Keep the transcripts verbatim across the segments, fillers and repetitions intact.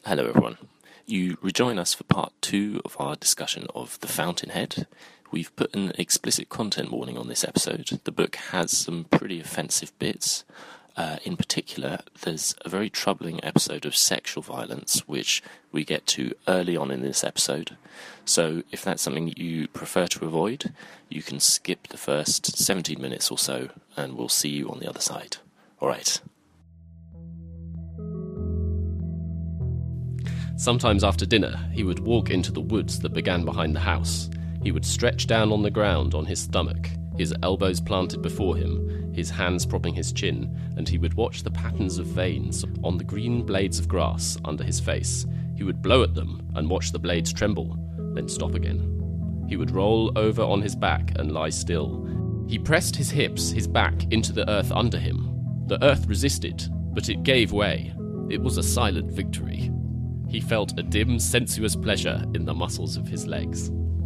Hello everyone. You rejoin us for part two of our discussion of The Fountainhead. We've put an explicit content warning on this episode. The book has some pretty offensive bits. Uh, in particular, there's a very troubling episode of sexual violence, which we get to early on in this episode. So if that's something you prefer to avoid, you can skip the first seventeen minutes or so, and we'll see you on the other side. All right. Sometimes after dinner, he would walk into the woods that began behind the house. He would stretch down on the ground on his stomach, his elbows planted before him, his hands propping his chin, and he would watch the patterns of veins on the green blades of grass under his face. He would blow at them and watch the blades tremble, then stop again. He would roll over on his back and lie still. He pressed his hips, his back, into the earth under him. The earth resisted, but it gave way. It was a silent victory. He felt a dim, sensuous pleasure in the muscles of his legs.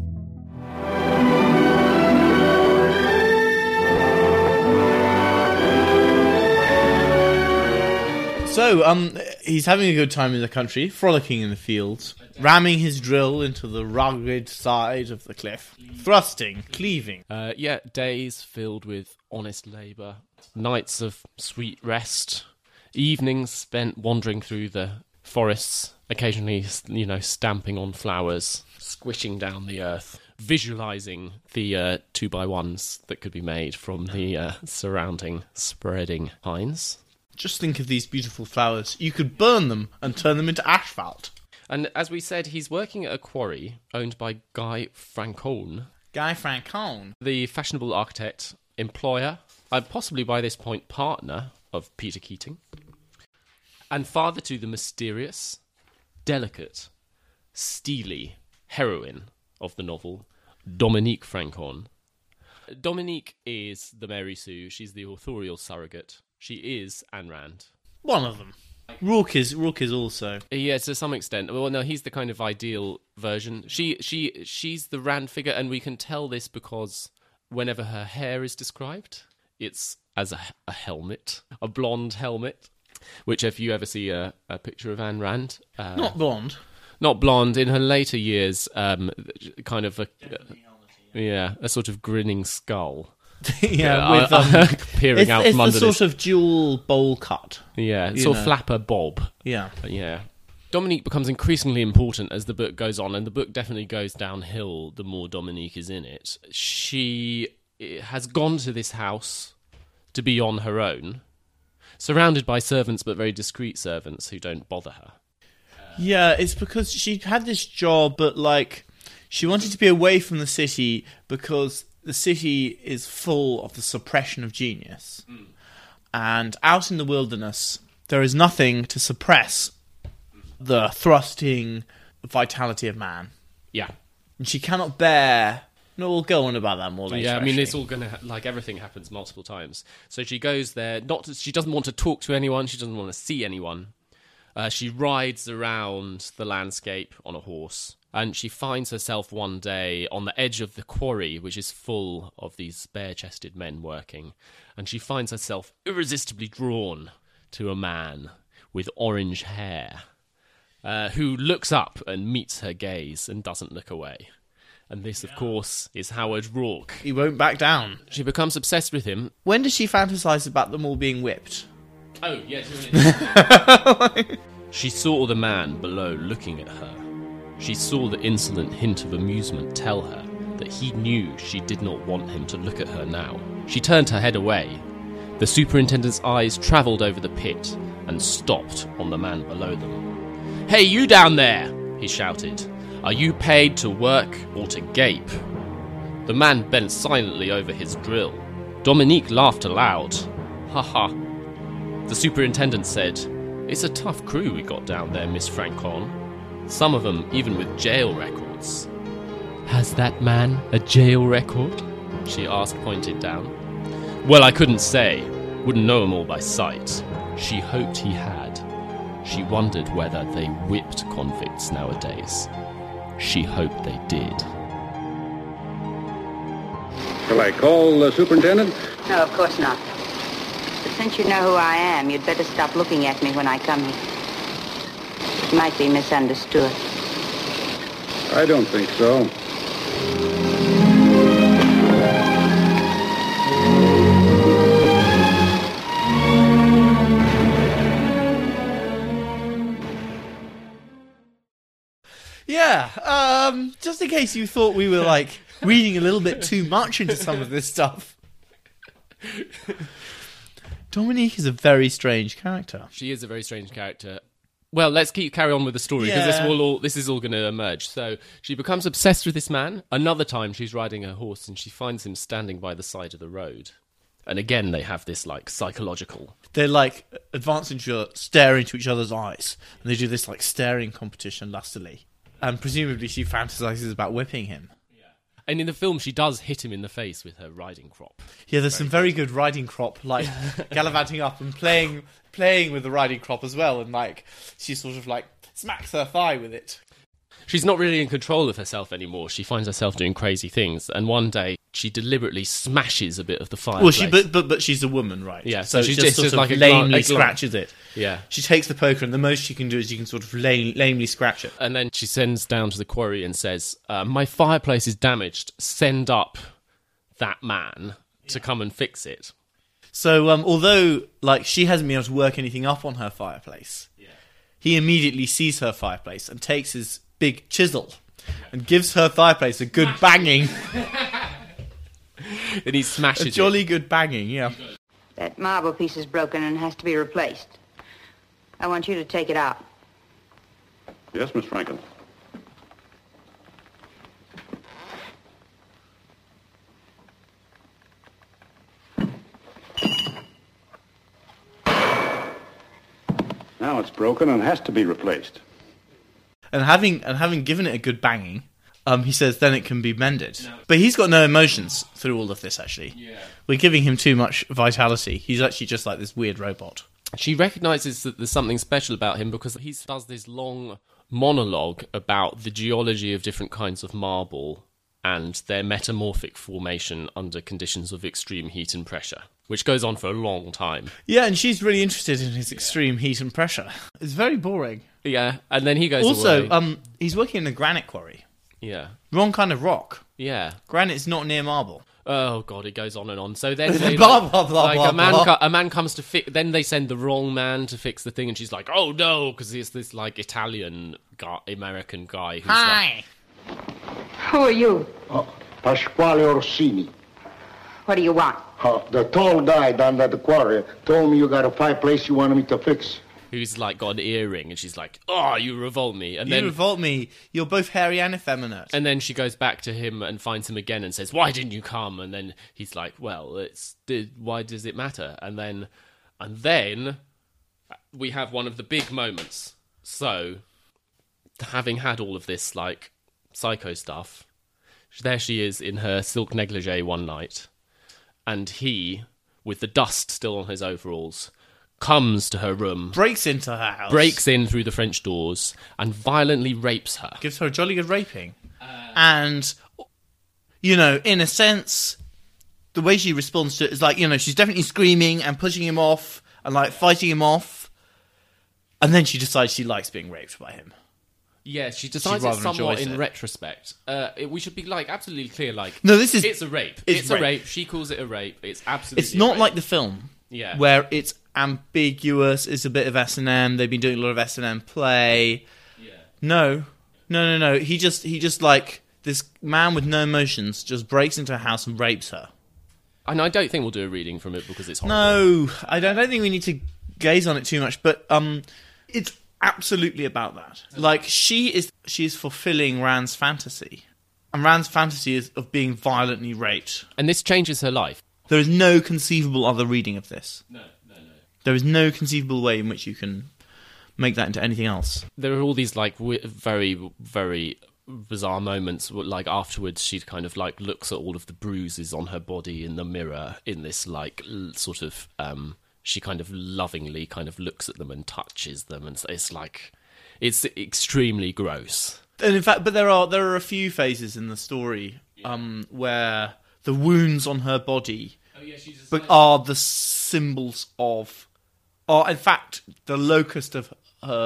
So, um, he's having a good time in the country, frolicking in the fields, ramming his drill into the rugged side of the cliff, thrusting, cleaving. Uh, yeah, days filled with honest labour, nights of sweet rest, evenings spent wandering through the forests, occasionally, you know, stamping on flowers, squishing down the earth, visualising the uh, two-by-ones that could be made from the uh, surrounding, spreading pines. Just think of these beautiful flowers. You could burn them and turn them into asphalt. And as we said, he's working at a quarry owned by Guy Franchon. Guy Franchon. The fashionable architect, employer, and possibly by this point partner of Peter Keating. And father to the mysterious, delicate, steely heroine of the novel, Dominique Franchon. Dominique is the Mary Sue. She's the authorial surrogate. She is Ayn Rand. One of them. Rourke is Rourke is also. Yeah, to some extent. Well, no, he's the kind of ideal version. She, she, she's the Rand figure, and we can tell this because whenever her hair is described, it's as a, a helmet, a blonde helmet. Which, if you ever see a, a picture of Ayn Rand... Uh, Not blonde. Not blonde. In her later years, um, kind of a... Uh, yeah, a sort of grinning skull. yeah, uh, with... Um, peering it's, out it's from the under sort this. of dual bowl cut. Yeah, you sort know. of flapper bob. Yeah. But yeah. Dominique becomes increasingly important as the book goes on, and the book definitely goes downhill the more Dominique is in it. She has gone to this house to be on her own, surrounded by servants, but very discreet servants who don't bother her. Yeah, it's because she had this job, but, like, she wanted to be away from the city because the city is full of the suppression of genius. Mm. And out in the wilderness, there is nothing to suppress the thrusting vitality of man. Yeah. And she cannot bear... No, we'll go on about that more later. Yeah, I mean, actually. it's all going to... Ha- like, everything happens multiple times. So she goes there, not to, she doesn't want to talk to anyone, she doesn't want to see anyone. Uh, she rides around the landscape on a horse, and she finds herself one day on the edge of the quarry, which is full of these bare-chested men working, and she finds herself irresistibly drawn to a man with orange hair, uh, who looks up and meets her gaze and doesn't look away. And this, of course, is Howard Rourke. He won't back down. She becomes obsessed with him. When does she fantasize about them all being whipped? Oh, yeah, she saw the man below looking at her. She saw the insolent hint of amusement tell her that he knew she did not want him to look at her now. She turned her head away. The superintendent's eyes travelled over the pit and stopped on the man below them. "Hey, you down there!" he shouted. "Are you paid to work or to gape?" The man bent silently over his drill. Dominique laughed aloud. "Ha ha." The superintendent said, "It's a tough crew we got down there, Miss Franchon. Some of them even with jail records." "Has that man a jail record?" she asked, pointed down. "Well, I couldn't say. Wouldn't know 'em all by sight." She hoped he had. She wondered whether they whipped convicts nowadays. She hoped they did. Shall I call the superintendent? No, of course not. But since you know who I am, you'd better stop looking at me when I come here. might be misunderstood. I don't think so. Yeah, um, just in case you thought we were, like, reading a little bit too much into some of this stuff. Dominique is a very strange character. She is a very strange character. Well, let's keep carry on with the story because this Yeah. will all this is all going to emerge. So she becomes obsessed with this man. Another time, she's riding her horse and she finds him standing by the side of the road. And again, they have this like psychological. They, like, advance into stare into each other's eyes, and they do this, like, staring competition lustily. And presumably she fantasizes about whipping him. And in the film, she does hit him in the face with her riding crop. Yeah, there's some very good riding crop, like, gallivanting up and playing playing with the riding crop as well, and, like, she sort of, like, smacks her thigh with it. She's not really in control of herself anymore. She finds herself doing crazy things. And one day, she deliberately smashes a bit of the fireplace. Well, she but, but but she's a woman, right? Yeah, so, so she she's just just sort of like a gla- lamely a gla- scratches it. Yeah. She takes the poker, and the most she can do is you can sort of lame, lamely scratch it. And then she sends down to the quarry and says, uh, my fireplace is damaged. Send up that man to come and fix it. So, um, although like she hasn't been able to work anything up on her fireplace, yeah. he immediately sees her fireplace and takes his big chisel and gives her fireplace a good banging, And he smashes a jolly it. good banging. Yeah. That marble piece is broken and has to be replaced. I want you to take it out. Yes, Miss Franklin. Now it's broken and has to be replaced. And having and having given it a good banging, um, he says then it can be mended. No. But he's got no emotions through all of this. Actually, yeah. We're giving him too much vitality. He's actually just like this weird robot. She recognises that there's something special about him because he does this long monologue about the geology of different kinds of marble and their metamorphic formation under conditions of extreme heat and pressure, which goes on for a long time. Yeah, and she's really interested in his extreme heat and pressure. It's very boring. Yeah, and then he goes also, away. um, he's working in a granite quarry. Yeah. Wrong kind of rock. Yeah. Granite's not near marble. Oh god, it goes on and on. So then they, blah, like, blah, blah, like blah, a man, blah. co- a man comes to fix. Then they send the wrong man to fix the thing, and she's like, "Oh no," because it's this like Italian guy, American guy who's Hi. like, Who are you? Uh, Pasquale Orsini. What do you want? Uh, the tall guy down at the quarry told me you got a fireplace you wanted me to fix. who's like got an earring, and she's like, "Oh, you revolt me," and You then revolt me. You're both hairy and effeminate. and then she goes back to him and finds him again and says, "Why didn't you come?" And then he's like, "Well, it's why does it matter?" And then, and then we have one of the big moments. So, having had all of this like psycho stuff, there she is in her silk negligee one night, and he, with the dust still on his overalls, comes to her room, breaks into her house, breaks in through the French doors, and violently rapes her. gives her a jolly good raping. Uh, and, you know, in a sense, the way she responds to it is like, you know, she's definitely screaming and pushing him off and, like, fighting him off. And then she decides she likes being raped by him. Yeah, she decides rather it somewhat enjoys in it. retrospect. Uh, it, we should be, like, absolutely clear, like... No, this is- It's a rape. it's It's, rape. a rape. She calls it a rape. It's absolutely It's not a rape. like the film, Yeah. where it's ambiguous, it's a bit of S and M, they've been doing a lot of S and M play. Yeah. No. No, no, no. He just, he just, like, this man with no emotions just breaks into her house and rapes her. And I don't think we'll do a reading from it because it's horrible. No, I don't, I don't think we need to gaze on it too much, but um, it's absolutely about that. Like, she is she is fulfilling Rand's fantasy. And Rand's fantasy is of being violently raped. And this changes her life. There is no conceivable other reading of this. No, no, no. There is no conceivable way in which you can make that into anything else. There are all these, like, w- very, very bizarre moments. Like, afterwards, she kind of, like, looks at all of the bruises on her body in the mirror in this, like, l- sort of... um. She kind of lovingly kind of looks at them and touches them, and it's like, it's extremely gross. And in fact, but there are there are a few phases in the story um, where the wounds on her body Oh, yeah, she just but are the symbols of, are in fact the locust of her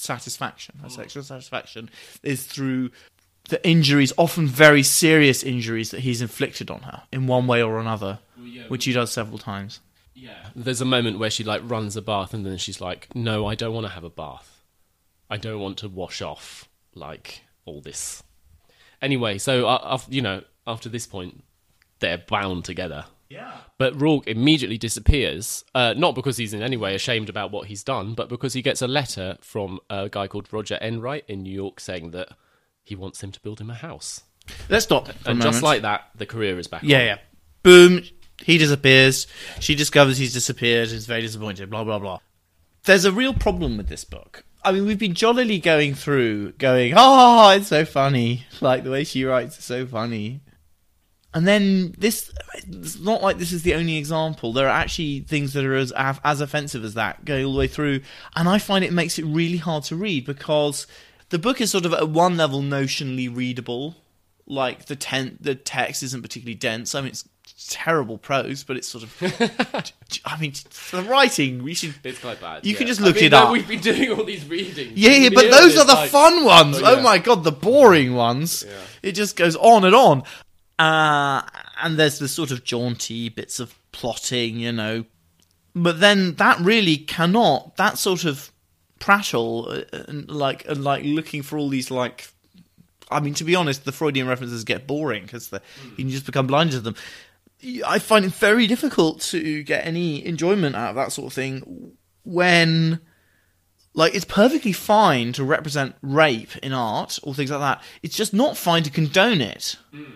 satisfaction. Her sexual satisfaction is through the injuries, often very serious injuries, that he's inflicted on her in one way or another, well, yeah, which he does several times. Yeah. There's a moment where she like runs a bath and then she's like, no, I don't want to have a bath. I don't want to wash off like all this. Anyway, so uh, after, you know, after this point, they're bound together. Yeah. But Rourke immediately disappears, uh, not because he's in any way ashamed about what he's done, but because he gets a letter from a guy called Roger Enright in New York saying that he wants him to build him a house. Let's stop for a And moment. just like that, the career is back Yeah, on. yeah. Boom. He disappears. She discovers he's disappeared. Is very disappointed. Blah, blah, blah. There's a real problem with this book. I mean, we've been jollily going through, going, oh, it's so funny. Like, the way she writes is so funny. And then this, it's not like this is the only example. There are actually things that are as as offensive as that going all the way through. And I find it makes it really hard to read because the book is sort of at one level notionally readable. Like the ten- the text isn't particularly dense. I mean, it's terrible prose, but it's sort of. I mean, the writing we should. It's quite bad. You yeah. can just look I mean, it no, up. We've been doing all these readings. Yeah, yeah, but Yeah, those it's are the like- fun ones. Oh, Oh, yeah. my god, the boring ones. Yeah. It just goes on and on. Uh, and there's the sort of jaunty bits of plotting, you know. But then that really cannot, that sort of prattle, uh, and like, and like looking for all these, like, I mean, to be honest, the Freudian references get boring because mm. you can just become blinded to them. I find it very difficult to get any enjoyment out of that sort of thing when, like, it's perfectly fine to represent rape in art or things like that. It's just not fine to condone it mm.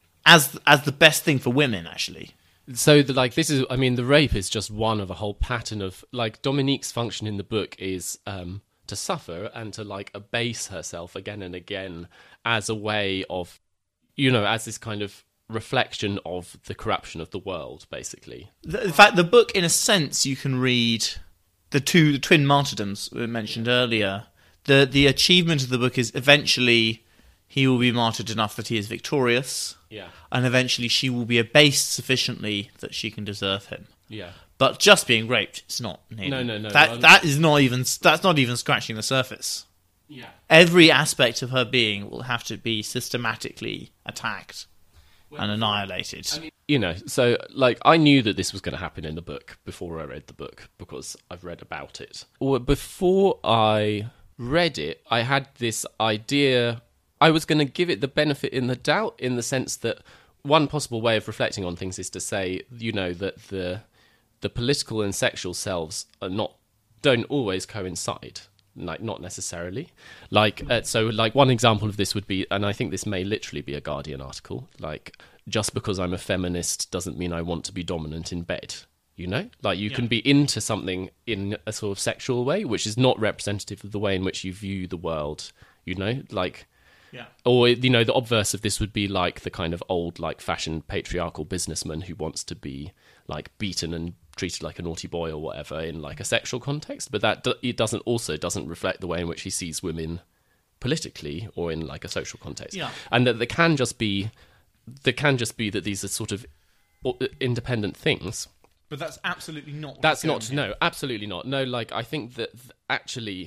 as as the best thing for women, actually. So, the, like, this is, I mean, the rape is just one of a whole pattern of, like, Dominique's function in the book is um, to suffer and to, like, abase herself again and again as a way of, you know, as this kind of reflection of the corruption of the world, basically. The, in fact, the book, in a sense, you can read the two the twin martyrdoms we mentioned earlier. The the achievement of the book is eventually he will be martyred enough that he is victorious. Yeah. And eventually she will be abased sufficiently that she can deserve him. Yeah. But just being raped, it's not nearly. No, no, no. That I'm- that is not even that's not even scratching the surface. Yeah. Every aspect of her being will have to be systematically attacked and annihilated. I mean, you know, so, like, I knew that this was going to happen in the book before I read the book, because I've read about it. Or before I read it, I had this idea, I was going to give it the benefit in the doubt, in the sense that one possible way of reflecting on things is to say, you know, that the the political and sexual selves are not, don't always coincide. Like, not necessarily. Like, uh, so, like, one example of this would be, and I think this may literally be a Guardian article, like, just because I'm a feminist doesn't mean I want to be dominant in bed, you know? Like, you yeah. can be into something in a sort of sexual way, which is not representative of the way in which you view the world, you know? Like, yeah. Or, you know, the obverse of this would be, like, the kind of old, like, fashioned patriarchal businessman who wants to be, like, beaten and treated like a naughty boy or whatever in, like, a sexual context, but that do- it doesn't also doesn't reflect the way in which he sees women politically or in, like, a social context. Yeah. And that there can just be there can just be that these are sort of independent things. But that's absolutely not. That's not no, absolutely not. No, like, I think that th- actually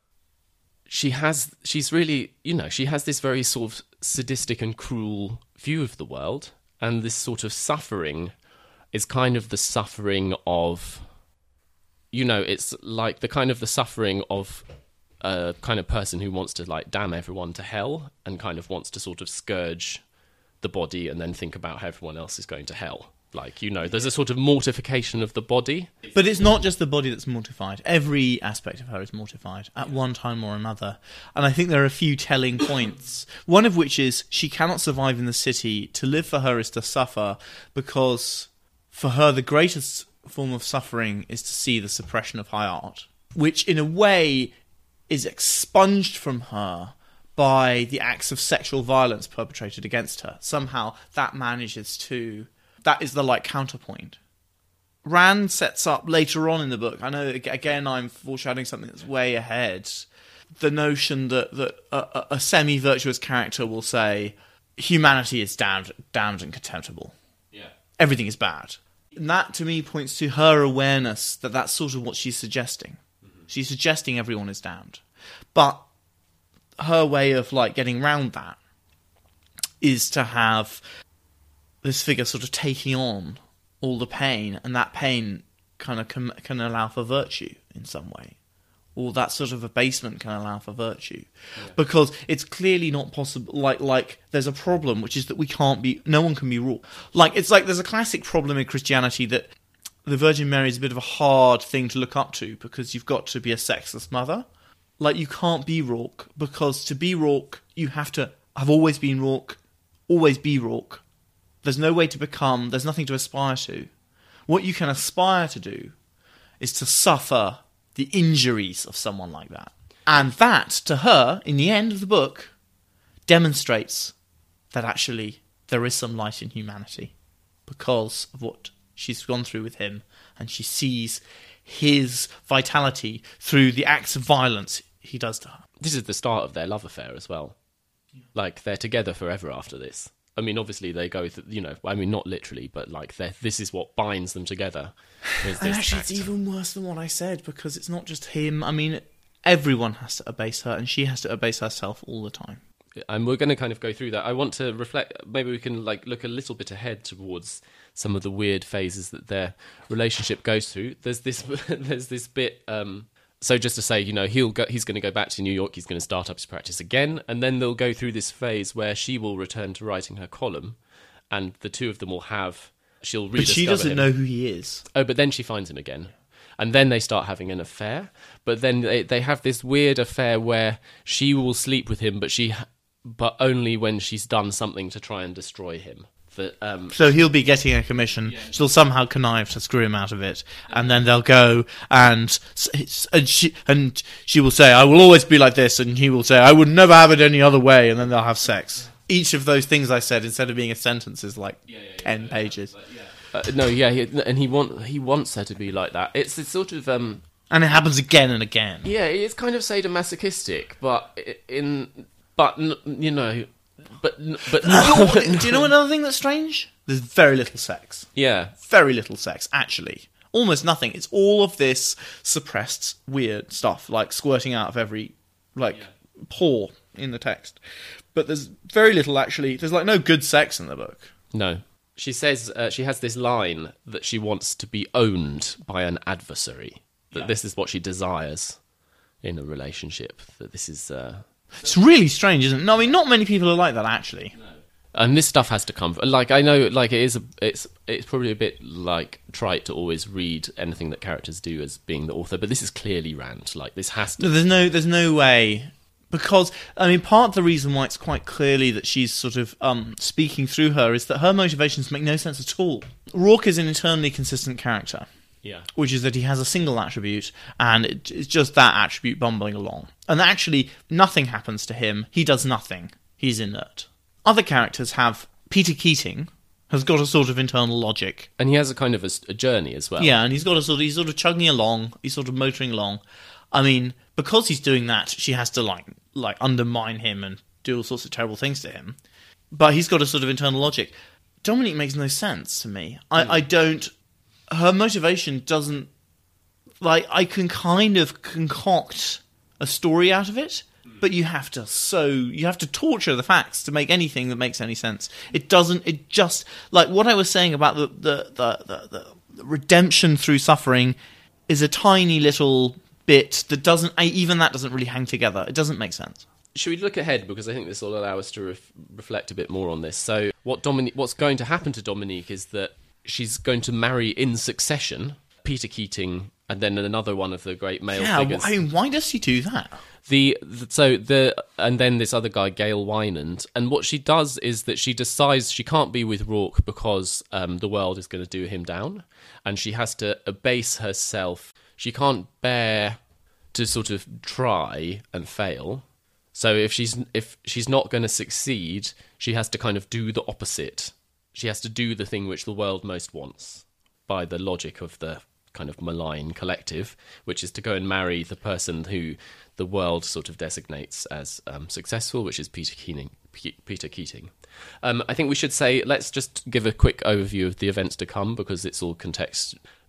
she has she's really, you know, she has this very sort of sadistic and cruel view of the world, and this sort of suffering is kind of the suffering of, you know, it's like the kind of the suffering of a kind of person who wants to, like, damn everyone to hell and kind of wants to sort of scourge the body and then think about how everyone else is going to hell. Like, you know, there's a sort of mortification of the body. But it's not just the body that's mortified. Every aspect of her is mortified at one time or another. And I think there are a few telling points. One of which is she cannot survive in the city. To live for her is to suffer, because for her the greatest form of suffering is to see the suppression of high art, which in a way is expunged from her by the acts of sexual violence perpetrated against her. Somehow that manages to... That is the, like, counterpoint. Rand sets up later on in the book, I know, again, I'm foreshadowing something that's way ahead, the notion that, that a, a semi-virtuous character will say, humanity is damned, damned and contemptible. Yeah. Everything is bad. And that, to me, points to her awareness that that's sort of what she's suggesting. Mm-hmm. She's suggesting everyone is damned. But her way of like getting around that is to have this figure sort of taking on all the pain, and that pain kind of can, can allow for virtue in some way. Or that sort of abasement can allow for virtue. Yeah. Because it's clearly not possible, like, like there's a problem, which is that we can't be, no one can be Rourke. Like, it's like there's a classic problem in Christianity that the Virgin Mary is a bit of a hard thing to look up to, because you've got to be a sexless mother. Like, you can't be Rourke, because to be Rourke, you have to have always been Rourke, always be Rourke. There's no way to become, there's nothing to aspire to. What you can aspire to do is to suffer the injuries of someone like that. And that, to her, in the end of the book, demonstrates that actually there is some light in humanity because of what she's gone through with him, and she sees his vitality through the acts of violence he does to her. This is the start of their love affair as well. Yeah. Like, they're together forever after this. I mean, obviously they go, th- you know, I mean, not literally, but like, this is what binds them together. Is and this actually, act. It's even worse than what I said, because it's not just him. I mean, everyone has to abase her, and she has to abase herself all the time. And we're going to kind of go through that. I want to reflect, maybe we can like look a little bit ahead towards some of the weird phases that their relationship goes through. There's this, there's this bit... Um, So just to say, you know, he'll go, he's going to go back to New York, he's going to start up his practice again, and then they'll go through this phase where she will return to writing her column, and the two of them will have, she'll rediscover But she doesn't him. know who he is. Oh, but then she finds him again. And then they start having an affair, but then they, they have this weird affair where she will sleep with him, but she, but only when she's done something to try and destroy him. That, um, so he'll be getting a commission. Yeah. She'll somehow connive to screw him out of it, and then they'll go and and she and she will say, "I will always be like this," and he will say, "I would never have it any other way," and then they'll have sex. Each of those things I said, instead of being a sentence, is like yeah, yeah, yeah, ten yeah, pages. Yeah, yeah. Uh, no, yeah, he, and he want he wants her to be like that. It's it's sort of um, and it happens again and again. Yeah, it's kind of sadomasochistic, but in but you know. But, but no, do you know another thing that's strange? There's very little sex. Yeah. Very little sex, actually. Almost nothing. It's all of this suppressed, weird stuff, like squirting out of every, like, yeah. pore in the text. But there's very little, actually. There's, like, no good sex in the book. No. She says, uh, she has this line that she wants to be owned by an adversary. That yeah. this is what she desires in a relationship. That this is... Uh, It's really strange, isn't it? No, I mean, not many people are like that, actually. No. And this stuff has to come... Like, I know, like, it is... A, it's it's probably a bit, like, trite to always read anything that characters do as being the author, but this is clearly Rand. Like, this has to... No, there's no, there's no way... Because, I mean, part of the reason why it's quite clearly that she's sort of um, speaking through her is that her motivations make no sense at all. Rourke is an eternally consistent character. Yeah. Which is that he has a single attribute, and it, it's just that attribute bumbling along. And actually, nothing happens to him. He does nothing. He's inert. Other characters have... Peter Keating has got a sort of internal logic. And he has a kind of a, a journey as well. Yeah, and he's got a sort of... He's sort of chugging along. He's sort of motoring along. I mean, because he's doing that, she has to, like, like undermine him and do all sorts of terrible things to him. But he's got a sort of internal logic. Dominique makes no sense to me. I, mm. I don't... Her motivation doesn't... Like, I can kind of concoct a story out of it, but you have to so... You have to torture the facts to make anything that makes any sense. It doesn't... It just... Like, what I was saying about the, the, the, the, the redemption through suffering is a tiny little bit that doesn't... Even that doesn't really hang together. It doesn't make sense. Should we look ahead? Because I think this will allow us to ref- reflect a bit more on this. So, what Dominique, what's going to happen to Dominique is that she's going to marry in succession Peter Keating and then another one of the great male yeah, figures. I mean, why does she do that? The, the so the and then this other guy, Gail Wynand, and what she does is that she decides she can't be with Rourke because um, the world is going to do him down, and she has to abase herself. She can't bear to sort of try and fail. So if she's if she's not going to succeed, she has to kind of do the opposite. She has to do the thing which the world most wants, by the logic of the kind of malign collective, which is to go and marry the person who the world sort of designates as um, successful, which is Peter Keating. Peter Keating. Um, I think we should say, let's just give a quick overview of the events to come, because it's all context.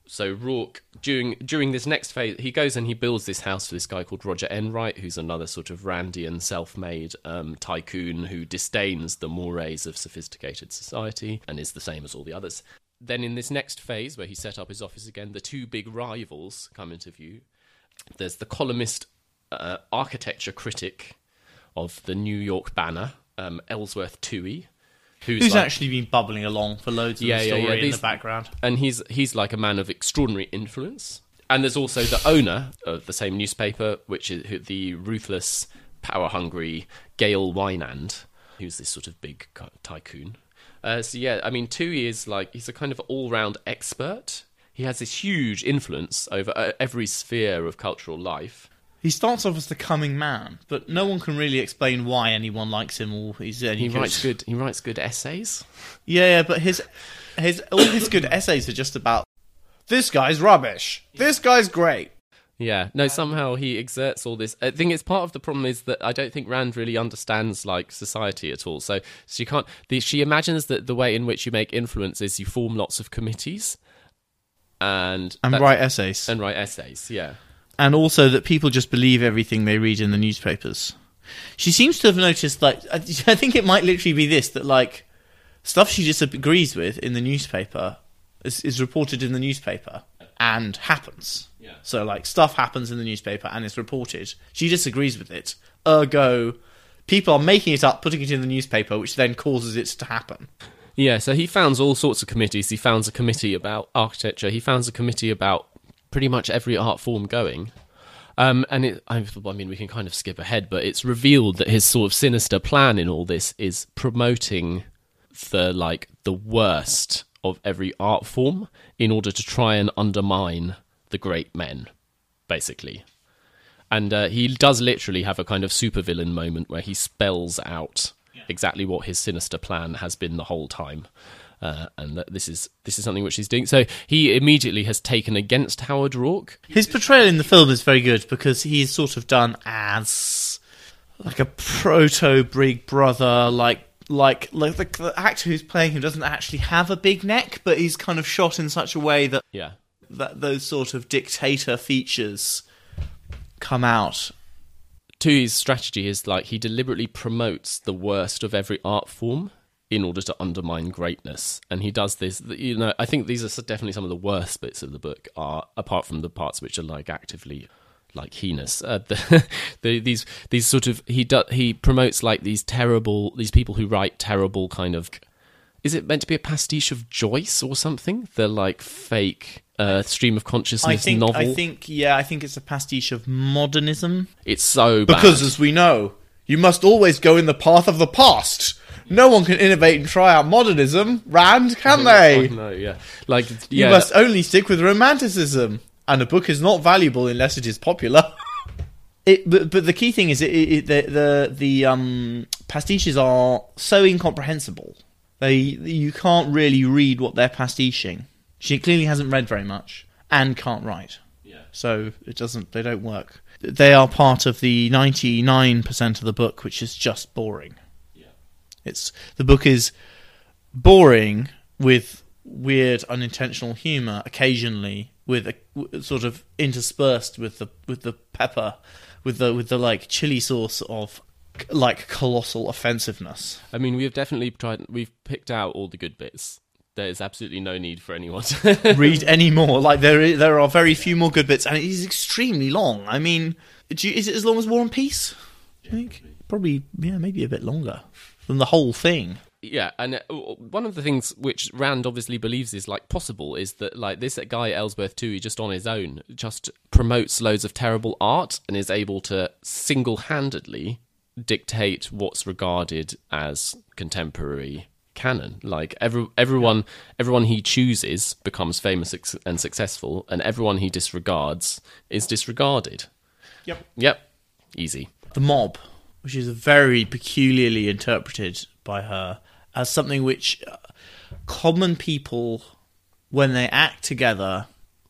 So Rourke, during during this next phase, he goes and he builds this house for this guy called Roger Enright, who's another sort of Randian, self-made um, tycoon who disdains the mores of sophisticated society and is the same as all the others. Then in this next phase, where he set up his office again, the two big rivals come into view. There's the columnist, uh, architecture critic of the New York Banner, um, Ellsworth Toohey, Who's, Who's like, actually been bubbling along for loads of Yeah, the yeah, story yeah, in these- the background. and he's he's like a man of extraordinary influence. And there's also the owner of the same newspaper, which is who- the ruthless, power-hungry Gail Wynand, who's this sort of big kind of tycoon. Uh, so yeah, I mean, Toohey is like, he's a kind of all-round expert. He has this huge influence over uh, every sphere of cultural life. He starts off as the coming man, but no one can really explain why anyone likes him or he's any He good. writes good. He writes good essays. Yeah, yeah, but his his all his good essays are just about this guy's rubbish. This guy's great. Yeah, no, somehow he exerts all this. I think it's part of the problem is that I don't think Rand really understands, like, society at all. So she can't... The, she imagines that the way in which you make influence is you form lots of committees and... And that- write essays. And write essays, yeah. And also that people just believe everything they read in the newspapers. She seems to have noticed, like, I I think it might literally be this, that, like, stuff she disagrees with in the newspaper is, is reported in the newspaper and happens. Yeah. So, like, stuff happens in the newspaper and is reported. She disagrees with it. Ergo, people are making it up, putting it in the newspaper, which then causes it to happen. Yeah, so he founds all sorts of committees. He founds a committee about architecture. He founds a committee about pretty much every art form going. Um, and it, I, I mean, we can kind of skip ahead, but it's revealed that his sort of sinister plan in all this is promoting the, like, the worst of every art form in order to try and undermine the great men, basically. And uh, he does literally have a kind of supervillain moment where he spells out exactly what his sinister plan has been the whole time. Uh, and that this is this is something which he's doing. So he immediately has taken against Howard Rourke. His portrayal in the film is very good because he's sort of done as like a proto Big Brother, like like like the, the actor who's playing him doesn't actually have a big neck, but he's kind of shot in such a way that Yeah. that those sort of dictator features come out. Toohey's strategy is like he deliberately promotes the worst of every art form in order to undermine greatness, and he does this. You know, I think these are definitely some of the worst bits of the book. Are apart from the parts which are like actively like heinous. Uh, the, the, these these sort of he do, he promotes like these terrible these people who write terrible kind of. Is it meant to be a pastiche of Joyce or something? The like fake uh, stream of consciousness I think novel. I think yeah, I think it's a pastiche of modernism. It's so bad. Because as we know, you must always go in the path of the past. No one can innovate and try out modernism, Rand, can they? Oh, no, yeah, like You yeah, must only stick with romanticism, and a book is not valuable unless it is popular. It, but, but the key thing is, it, it, the the the um, pastiches are so incomprehensible. They you can't really read what they're pastiching. She clearly hasn't read very much and can't write, yeah. so it doesn't. They don't work. They are part of the ninety-nine percent of the book, which is just boring. It's the book is boring with weird, unintentional humour, occasionally with a w- sort of interspersed with the with the pepper, with the with the like chili sauce of like colossal offensiveness. I mean, we have definitely tried. We've picked out all the good bits. There is absolutely no need for anyone to Read any more. Like there, is, there are very few more good bits, and it is extremely long. I mean, do you, is it as long as War and Peace? Do you think? Probably, yeah, maybe a bit longer than the whole thing. Yeah, and uh, one of the things which Rand obviously believes is like possible is that like this guy Ellsworth Toohey just on his own just promotes loads of terrible art and is able to single-handedly dictate what's regarded as contemporary canon. Like every everyone everyone he chooses becomes famous and successful, and everyone he disregards is disregarded. Yep. Yep. Easy. The Mob, which is very peculiarly interpreted by her as something which uh, common people, when they act together,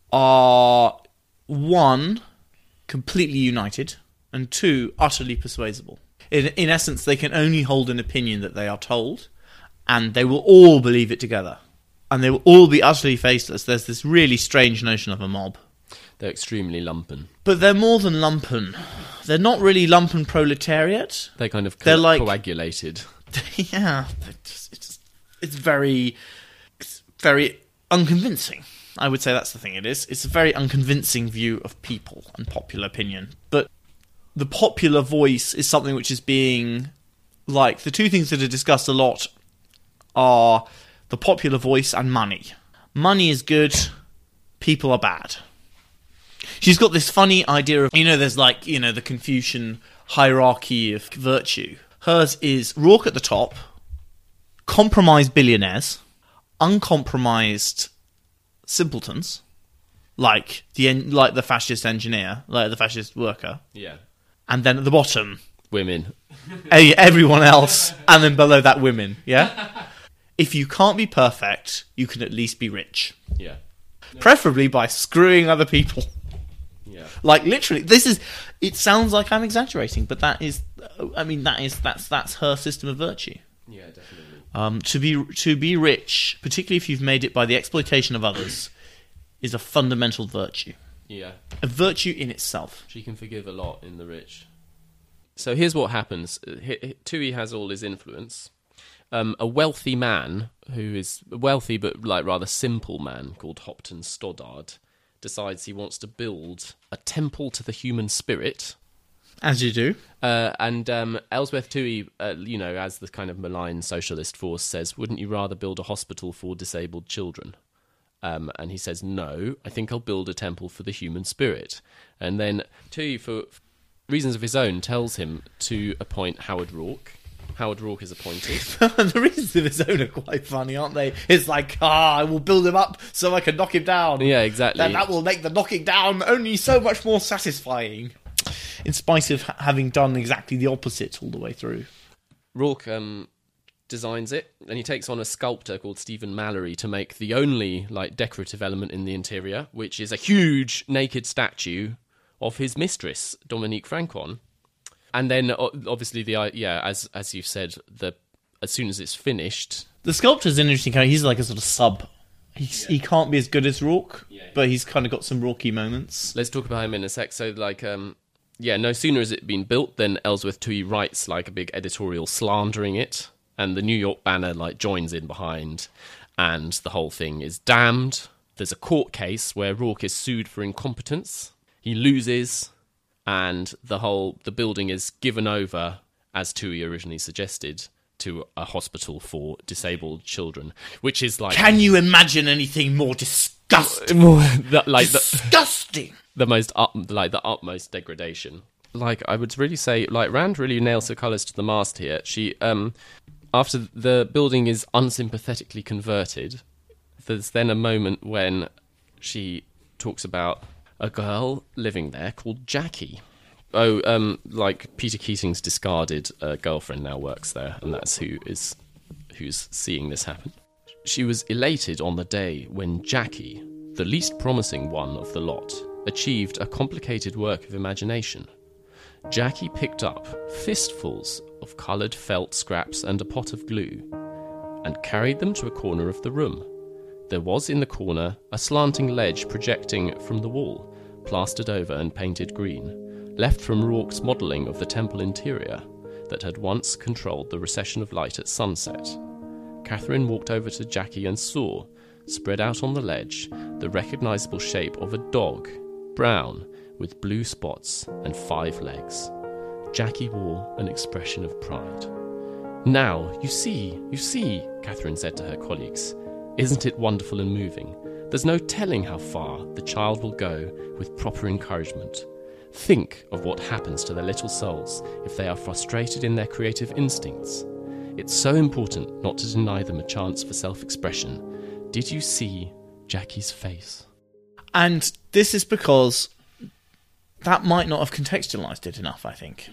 are, one, completely united, and two, utterly persuasible. In, in essence, they can only hold an opinion that they are told, and they will all believe it together. and they will all be utterly faceless. There's this really strange notion of a mob. They're extremely lumpen. But they're more than lumpen. They're not really lumpen proletariat. They're kind of co- They're like- coagulated. Yeah, they're just, it's, it's very, it's very unconvincing. I would say that's the thing it is. It's a very unconvincing view of people and popular opinion. But the popular voice is something which is being, like, the two things that are discussed a lot are the popular voice and money. Money is good, people are bad. She's got this funny idea of, you know, there's like, you know, the Confucian hierarchy of virtue. Hers is Rourke at the top, compromised billionaires, uncompromised simpletons, like the en- like the fascist engineer, like the fascist worker, Yeah. and then at the bottom, Women. e- everyone else, and then below that, women. Yeah. If you can't be perfect, you can at least be rich, Yeah. preferably by screwing other people. Yeah. Like literally, this is. It sounds like I'm exaggerating, but that is. I mean, that is that's that's her system of virtue. Yeah, definitely. Um, to be to be rich, particularly if you've made it by the exploitation of others, is a fundamental virtue. Yeah. A virtue in itself. She can forgive a lot in the rich. So here's what happens. H- H- Tui has all his influence. Um, a wealthy man, who is a wealthy but like rather simple man called Hopton Stoddard, decides he wants to build a temple to the human spirit. As you do. Uh, and um, Ellsworth Tui, uh, you know, as the kind of malign socialist force says, wouldn't you rather build a hospital for disabled children? Um, and he says, no, I think I'll build a temple for the human spirit. And then Tui, for reasons of his own, tells him to appoint Howard Rourke. Howard Rourke is appointed. The reasons of his own are quite funny, aren't they? It's like, ah, I will build him up so I can knock him down. Yeah, exactly. Then that will make the knocking down only so much more satisfying. In spite of ha- having done exactly the opposite all the way through. Rourke um, designs it, and he takes on a sculptor called Stephen Mallory to make the only like decorative element in the interior, which is a huge naked statue of his mistress, Dominique Franquin. And then, o- obviously, the uh, yeah, as as you've said, the as soon as it's finished, The sculptor's an interesting character. He's like a sort of sub. He's, He can't be as good as Rourke, but he's kind of got some Rourke moments. let's talk about him in a sec. So, like, um, yeah, no sooner has it been built than Ellsworth Tui writes like a big editorial slandering it, and the New York Banner like joins in behind, and the whole thing is damned. There's a court case where Rourke is sued for incompetence. He loses, and the whole the building is given over, as Tui originally suggested, to a hospital for disabled children, which is like Can you imagine anything more disgusting? the, like the, Disgusting! the most up, like the utmost degradation. Like I would really say, like Rand really nails her colours to the mast here. She, um, after the building is unsympathetically converted, there's then a moment when she talks about a girl living there called Jackie. Oh, um, like Peter Keating's discarded uh, girlfriend now works there, and that's who is who's seeing this happen. She was elated on the day when Jackie, the least promising one of the lot, achieved a complicated work of imagination. Jackie picked up fistfuls of coloured felt scraps and a pot of glue, and carried them to a corner of the room. There was in the corner a slanting ledge projecting from the wall, plastered over and painted green, left from Rourke's modelling of the temple interior that had once controlled the recession of light at sunset. Catherine walked over to Jackie and saw, spread out on the ledge, the recognisable shape of a dog, brown, with blue spots and five legs. Jackie wore an expression of pride. "Now, you see, you see," Catherine said to her colleagues. "Isn't it wonderful and moving? There's no telling how far the child will go with proper encouragement. Think of what happens to their little souls if they are frustrated in their creative instincts. It's so important not to deny them a chance for self-expression. Did you see Jackie's face?" And this is because that might not have contextualized it enough, I think.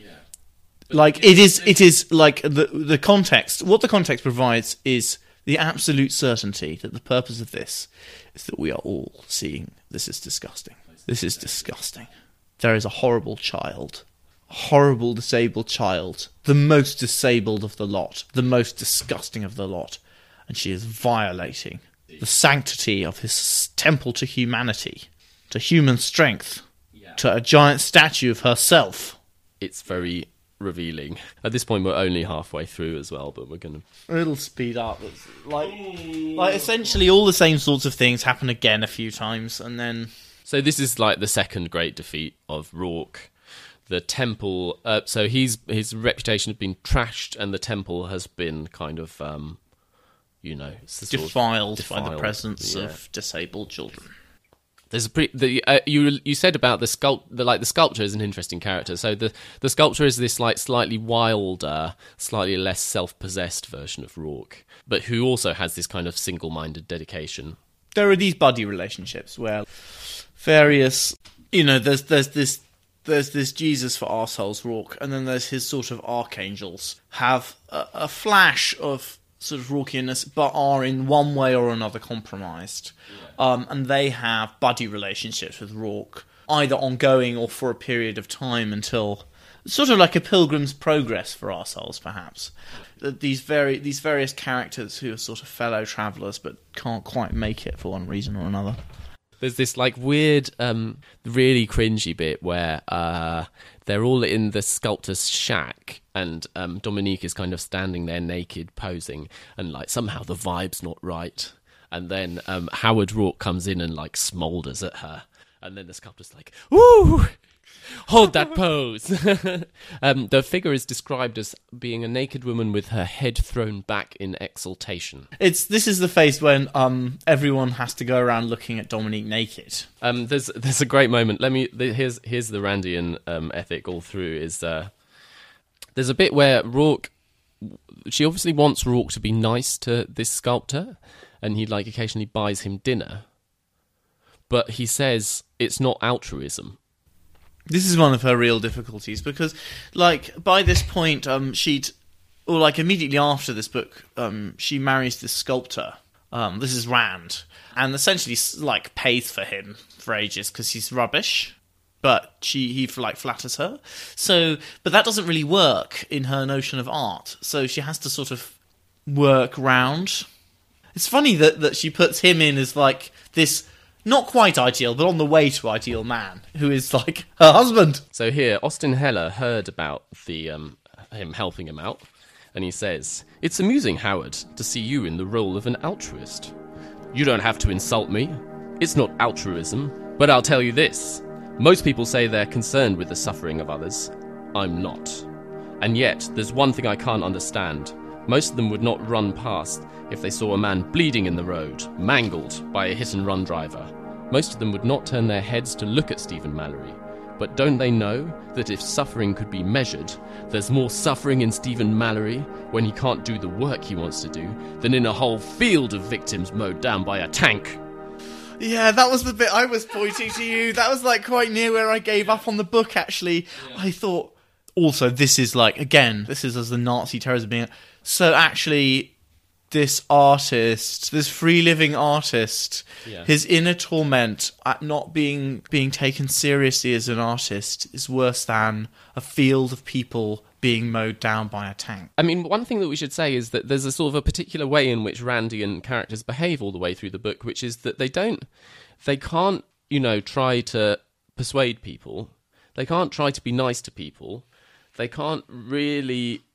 Like, it is, it is like the, the context, what the context provides is the absolute certainty that the purpose of this is that we are all seeing this is disgusting. This is disgusting. There is a horrible child, a horrible disabled child, the most disabled of the lot, the most disgusting of the lot, and she is violating the sanctity of his temple to humanity, to human strength, Yeah. to a giant statue of herself. It's very revealing. At this point, we're only halfway through as well, but we're going to... It'll speed up. It's like, like essentially all the same sorts of things happen again a few times, and then... So this is like the second great defeat of Rourke. The temple... Uh, so he's his reputation has been trashed, and the temple has been kind of, um, you know... it's the sort of defiled, by the defiled, presence yeah. of disabled children. There's a pretty, the, uh, you you said about the sculpt the like the sculptor is an interesting character. So the the sculptor is this like slightly wilder, slightly less self-possessed version of Rourke, but who also has this kind of single-minded dedication. There are these buddy relationships where various, you know, there's there's this there's this Jesus for arseholes Rourke, and then there's his sort of archangels have a, a flash of sort of Rourkeanness, but are in one way or another compromised. Um, and they have buddy relationships with Rourke, either ongoing or for a period of time until... sort of like a Pilgrim's Progress for ourselves, perhaps. These very these various characters who are sort of fellow travellers but can't quite make it for one reason or another. There's this like weird, um, really cringy bit where uh, they're all in the sculptor's shack, and um, Dominique is kind of standing there naked, posing, and like somehow the vibe's not right. And then um, Howard Rourke comes in and like smoulders at her, and then the sculptor's like, "Woo! Hold that pose." um, the figure is described as being a naked woman with her head thrown back in exultation. It's this is the phase when um everyone has to go around looking at Dominique naked. Um, there's there's a great moment. Let me the, here's here's the Randian um, ethic all through. Is uh, there's a bit where Rourke, she obviously wants Rourke to be nice to this sculptor, and he like occasionally buys him dinner, but he says it's not altruism. This is one of her real difficulties because, like, by this point, um, she'd, or like immediately after this book, um, she marries this sculptor. Um, this is Rand, and essentially, like, pays for him for ages because he's rubbish. But she, he like flatters her. So, but that doesn't really work in her notion of art. So she has to sort of work round. It's funny that that she puts him in as like this. Not quite ideal, but on the way to ideal man, who is like her husband. So here, Austin Heller heard about the um, him helping him out, and he says, "It's amusing, Howard, to see you in the role of an altruist. You don't have to insult me. It's not altruism, but I'll tell you this. Most people say they're concerned with the suffering of others. I'm not. And yet, there's one thing I can't understand. Most of them would not run past if they saw a man bleeding in the road, mangled by a hit-and-run driver. Most of them would not turn their heads to look at Stephen Mallory. But don't they know that if suffering could be measured, there's more suffering in Stephen Mallory when he can't do the work he wants to do than in a whole field of victims mowed down by a tank?" Yeah, that was the bit I was pointing to you. That was like quite near where I gave up on the book, actually. Yeah. I thought, also, this is like, again, this is as the Nazi terrorism being... So actually, this artist, this free-living artist, yeah. his inner torment at not being being taken seriously as an artist is worse than a field of people being mowed down by a tank. I mean, one thing that we should say is that there's a sort of a particular way in which Randian characters behave all the way through the book, which is that they don't, they can't, you know, try to persuade people. They can't try to be nice to people. They can't really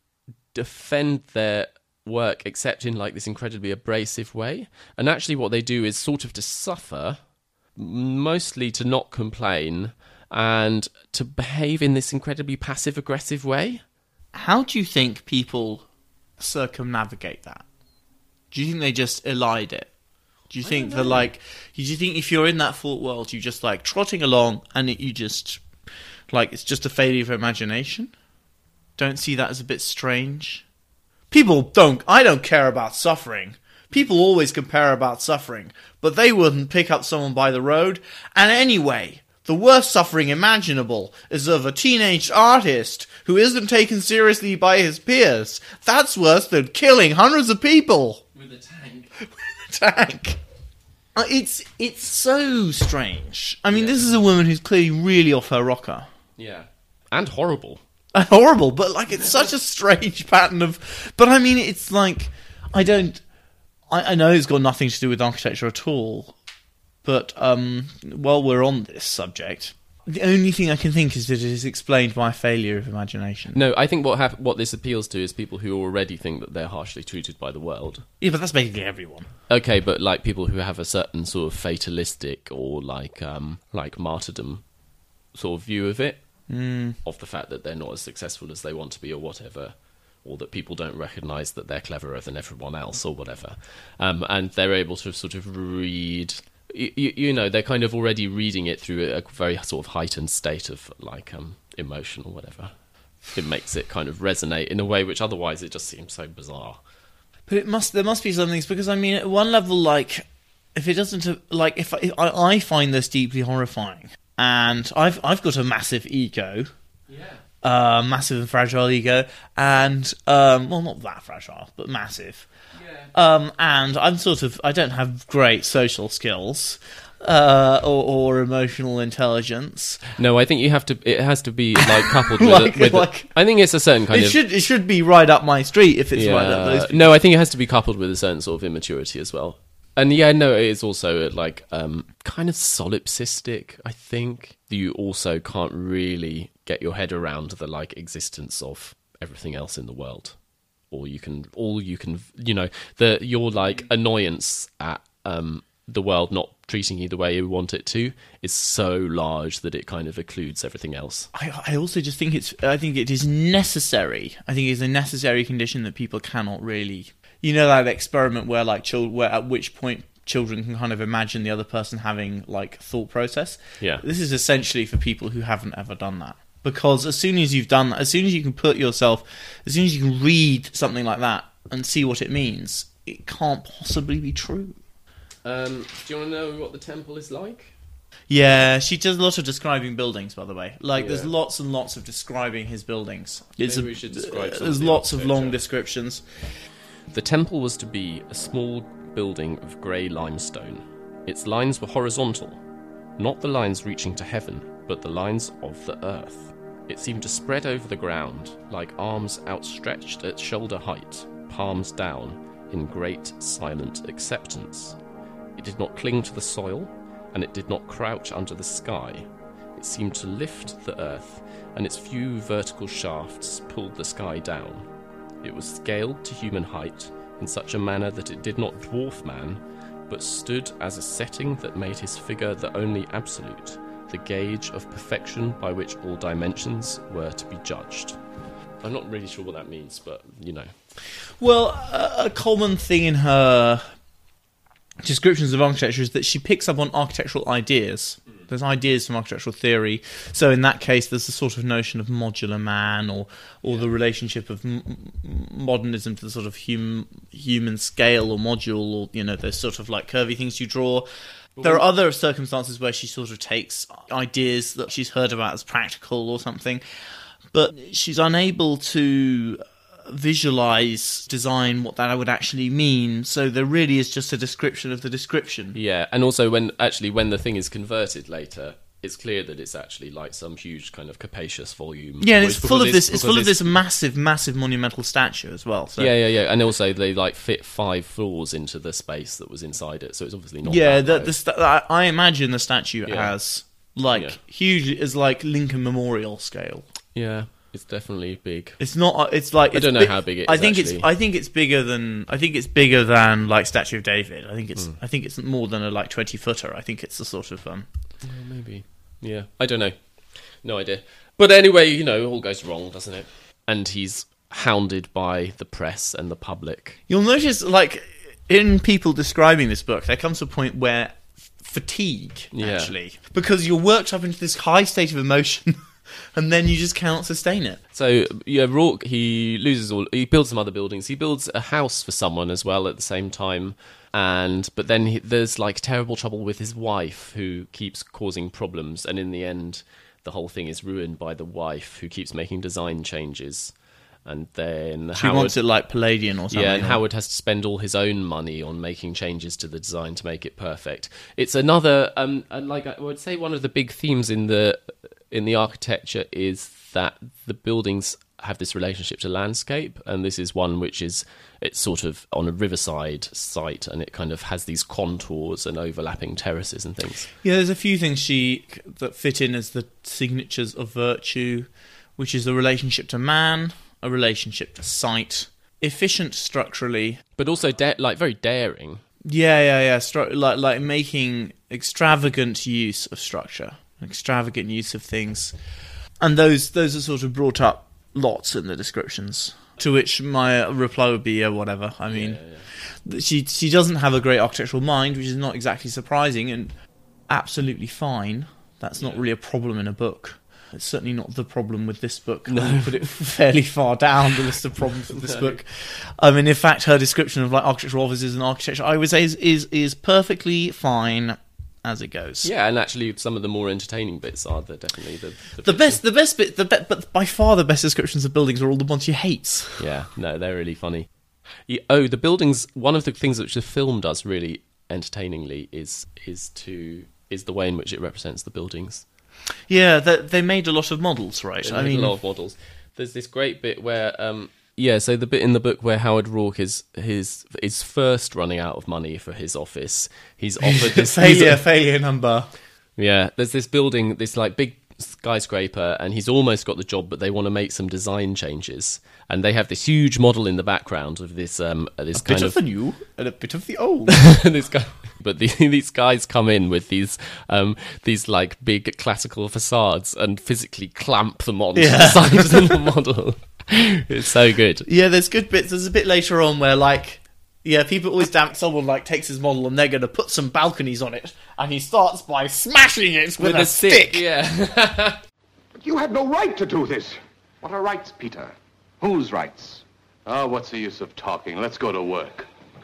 defend their work except in like this incredibly abrasive way. And actually what they do is sort of to suffer, mostly to not complain, and to behave in this incredibly passive-aggressive way. How do you think people circumnavigate that? Do you think they just elide it? Do you I think that, like, do you think if you're in that thought world, you just like trotting along and it, you just, like, it's just a failure of imagination? Don't see that as a bit strange? People don't, I don't care about suffering. People always compare about suffering, but they wouldn't pick up someone by the road. And anyway, the worst suffering imaginable is of a teenage artist who isn't taken seriously by his peers. That's worse than killing hundreds of people. With a tank. With a tank. Uh, it's it's so strange. I mean, yeah. This is a woman who's clearly really off her rocker. Yeah. And horrible. And horrible, but like it's such a strange pattern of... But I mean, it's like, I don't... I, I know it's got nothing to do with architecture at all, but um, while we're on this subject, the only thing I can think is that it is explained by a failure of imagination. No, I think what hap- what this appeals to is people who already think that they're harshly treated by the world. Yeah, but that's basically everyone. Okay, but like people who have a certain sort of fatalistic or like um, like martyrdom sort of view of it, Mm. of the fact that they're not as successful as they want to be or whatever, or that people don't recognise that they're cleverer than everyone else or whatever. Um, and they're able to sort of read... You, you know, they're kind of already reading it through a very sort of heightened state of like um, emotion or whatever. It makes it kind of resonate in a way which otherwise it just seems so bizarre. But it must. There must be some things, because I mean, at one level, like, if it doesn't, like, if I, if I, I find this deeply horrifying, and I've I've got a massive ego, Yeah. uh, massive and fragile ego, and um, well, not that fragile, but massive. Um, and I'm sort of, I don't have great social skills uh, or, or emotional intelligence. No, I think you have to. It has to be like coupled with. Like- a, with a- like- I think it's a certain kind It of. should it should be right up my street if it's right up those. people's- No, I think it has to be coupled with a certain sort of immaturity as well. And yeah, no, it is also like um, kind of solipsistic. I think you also can't really get your head around the like existence of everything else in the world. Or you can, all you can, you know, the your like annoyance at um, the world not treating you the way you want it to is so large that it kind of occludes everything else. I, I also just think it's. I think it is necessary. I think it's a necessary condition that people cannot really. You know, that experiment where like children, where at which point children can kind of imagine the other person having like thought process. Yeah. This is essentially for people who haven't ever done that. Because as soon as you've done that, as soon as you can put yourself, as soon as you can read something like that and see what it means, it can't possibly be true. Um, do you want to know what the temple is like? Yeah, she does a lot of describing buildings, by the way. Like, there's Yeah. lots and lots of describing his buildings. It's Maybe a- we should describe some There's of the lots of long architecture. descriptions. The temple was to be a small building of grey limestone. Its lines were horizontal, not the lines reaching to heaven, but the lines of the earth. It seemed to spread over the ground like arms outstretched at shoulder height, palms down, in great silent acceptance. It did not cling to the soil, and it did not crouch under the sky. It seemed to lift the earth, and its few vertical shafts pulled the sky down. It was scaled to human height in such a manner that it did not dwarf man, but stood as a setting that made his figure the only absolute, the gauge of perfection by which all dimensions were to be judged. I'm not really sure what that means, but, you know. Well, a, a common thing in her descriptions of architecture is that she picks up on architectural ideas. There's ideas from architectural theory. So in that case, there's the sort of notion of modular man, or or the relationship of m- m- modernism to the sort of hum- human scale or module, or, you know, those sort of like curvy things you draw. There are other circumstances where she sort of takes ideas that she's heard about as practical or something, but she's unable to visualize, design what that would actually mean. So there really is just a description of the description. Yeah, and also when actually when the thing is converted later, it's clear that it's actually like some huge kind of capacious volume. Yeah, and Which- it's full because of this. It's because full of this massive, massive monumental statue as well. So. Yeah, yeah, yeah, and also they like fit five floors into the space that was inside it, so it's obviously not. Yeah, that the, low. the sta- I I imagine the statue Yeah. as like Yeah. huge, is like Lincoln Memorial scale. Yeah, it's definitely big. It's not. It's like I it's don't know bi- how big it I is, think actually. it's. I think it's bigger than. I think it's bigger than like Statue of David. I think it's. Hmm. I think it's more than a like twenty footer. I think it's a sort of um. Well, maybe. Yeah, I don't know. No idea. But anyway, you know, it all goes wrong, doesn't it? And he's hounded by the press and the public. You'll notice, like, in people describing this book, there comes a point where fatigue, Yeah. actually, because you're worked up into this high state of emotion, and then you just cannot sustain it. So yeah, Rourke, he loses all. He builds some other buildings. He builds a house for someone as well at the same time. And but then he, there's like terrible trouble with his wife, who keeps causing problems. And in the end, the whole thing is ruined by the wife, who keeps making design changes. And then She Howard, wants it like Palladian or something. yeah, and or- Howard has to spend all his own money on making changes to the design to make it perfect. It's another, um, and like I would say, one of the big themes in the in the architecture is that the buildings have this relationship to landscape, and this is one which is it's sort of on a riverside site, and it kind of has these contours and overlapping terraces and things. Yeah, there's a few things she that fit in as the signatures of virtue, which is a relationship to man, a relationship to site, efficient structurally, but also da- like very daring. Yeah, yeah, yeah. Stru- like like making extravagant use of structure, extravagant use of things, and those those are sort of brought up lots in the descriptions. To which my reply would be, yeah, whatever. I mean, yeah, yeah. she she doesn't have a great architectural mind, which is not exactly surprising, and absolutely fine. That's not yeah. really a problem in a book. It's certainly not the problem with this book. No. I put it fairly far down the list of problems with this no. book. I mean, in fact, her description of like architectural offices and architecture, I would say, is is, is perfectly fine as it goes. Yeah, and actually, some of the more entertaining bits are the, definitely the the, the best. The best bit, the be- but by far the best descriptions of buildings are all the ones she hates. Yeah, no, they're really funny. Yeah, oh, the buildings. One of the things which the film does really entertainingly is is to is the way in which it represents the buildings. Yeah, they, they made a lot of models, right? They I made mean, a lot of models. There's this great bit where, um, yeah, so the bit in the book where Howard Rourke is his is first running out of money for his office. He's offered this failure, failure number. Yeah, there's this building, this like big skyscraper, and he's almost got the job, but they want to make some design changes, and they have this huge model in the background of this um this a kind bit of of the new and a bit of the old. this guy. But the, these guys come in with these um, these like big classical facades and physically clamp them onto yeah. the sides of the model. It's so good. Yeah, there's good bits. There's a bit later on where like, yeah, people always damn someone like takes his model and they're going to put some balconies on it, and he starts by smashing it with, with a, a stick. stick. Yeah. But you had no right to do this. What are rights, Peter? Whose rights? Oh, what's the use of talking? Let's go to work.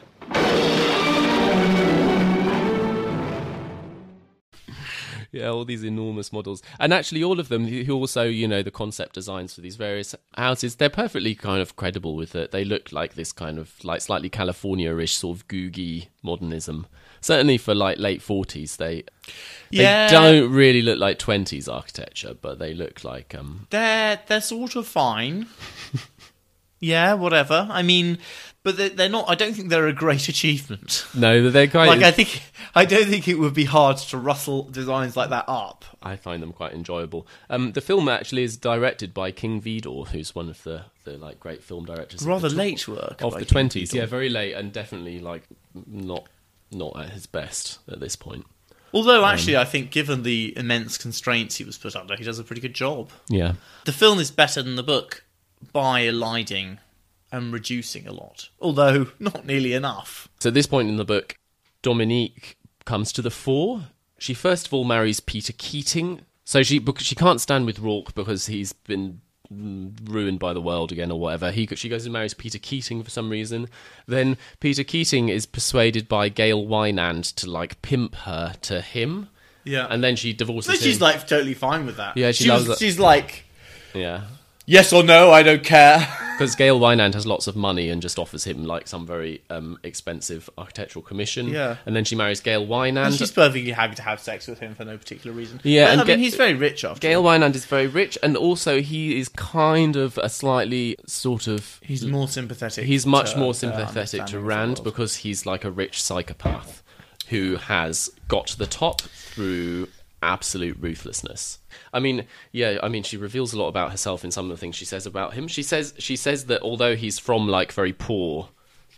Yeah, all these enormous models. And actually all of them, who also, you know, the concept designs for these various houses, they're perfectly kind of credible with it. They look like this kind of, like, slightly California-ish sort of googie modernism. Certainly for, like, late forties, they, yeah. they don't really look like twenties architecture, but they look like... Um... They're, they're sort of fine. Yeah, whatever. I mean... But they're, they're not. I don't think they're a great achievement. No, they're quite. Like I think, I don't think it would be hard to rustle designs like that up. I find them quite enjoyable. Um, the film actually is directed by King Vidor, who's one of the, the like great film directors. Rather of the late work of the twenties. Yeah, very late, and definitely like not not at his best at this point. Although actually, um, I think given the immense constraints he was put under, he does a pretty good job. Yeah, the film is better than the book by eliding and reducing a lot, although not nearly enough. So at this point in the book, Dominique comes to the fore. She first of all marries Peter Keating. So she because she can't stand with Rourke because he's been ruined by the world again or whatever. He She goes and marries Peter Keating for some reason. Then Peter Keating is persuaded by Gail Wynand to like pimp her to him. Yeah. And then she divorces so him. She's like totally fine with that. Yeah, she, she loves was, that. She's like... Yeah. Yes or no, I don't care. Because Gail Wynand has lots of money and just offers him like some very um, expensive architectural commission. Yeah. And then she marries Gail Wynand. And she's perfectly happy to have sex with him for no particular reason. Yeah, but, and I mean, Ga- he's very rich after Gail all. Wynand is very rich, and also he is kind of a slightly sort of... He's more sympathetic. He's much to, more uh, sympathetic to Rand because he's like a rich psychopath who has got to the top through absolute ruthlessness. I mean, yeah, I mean, she reveals a lot about herself in some of the things she says about him. She says she says that although he's from like very poor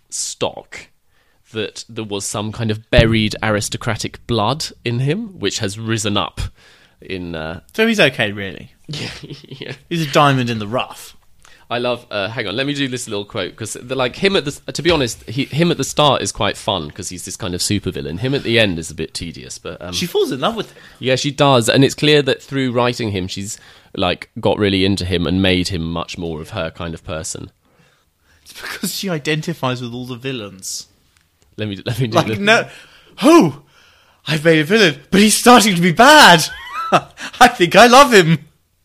stock, that there was some kind of buried aristocratic blood in him, which has risen up in. Uh... So he's okay, really. Yeah, yeah. He's a diamond in the rough. I love. Uh, hang on, let me do this little quote because, like, him at the. To be honest, he, him at the start is quite fun because he's this kind of supervillain. Him at the end is a bit tedious, but um, she falls in love with him. Yeah, she does, and it's clear that through writing him, she's like got really into him and made him much more of her kind of person. It's because she identifies with all the villains. Let me let me do like the... no, who? I've made a villain, but he's starting to be bad. I think I love him.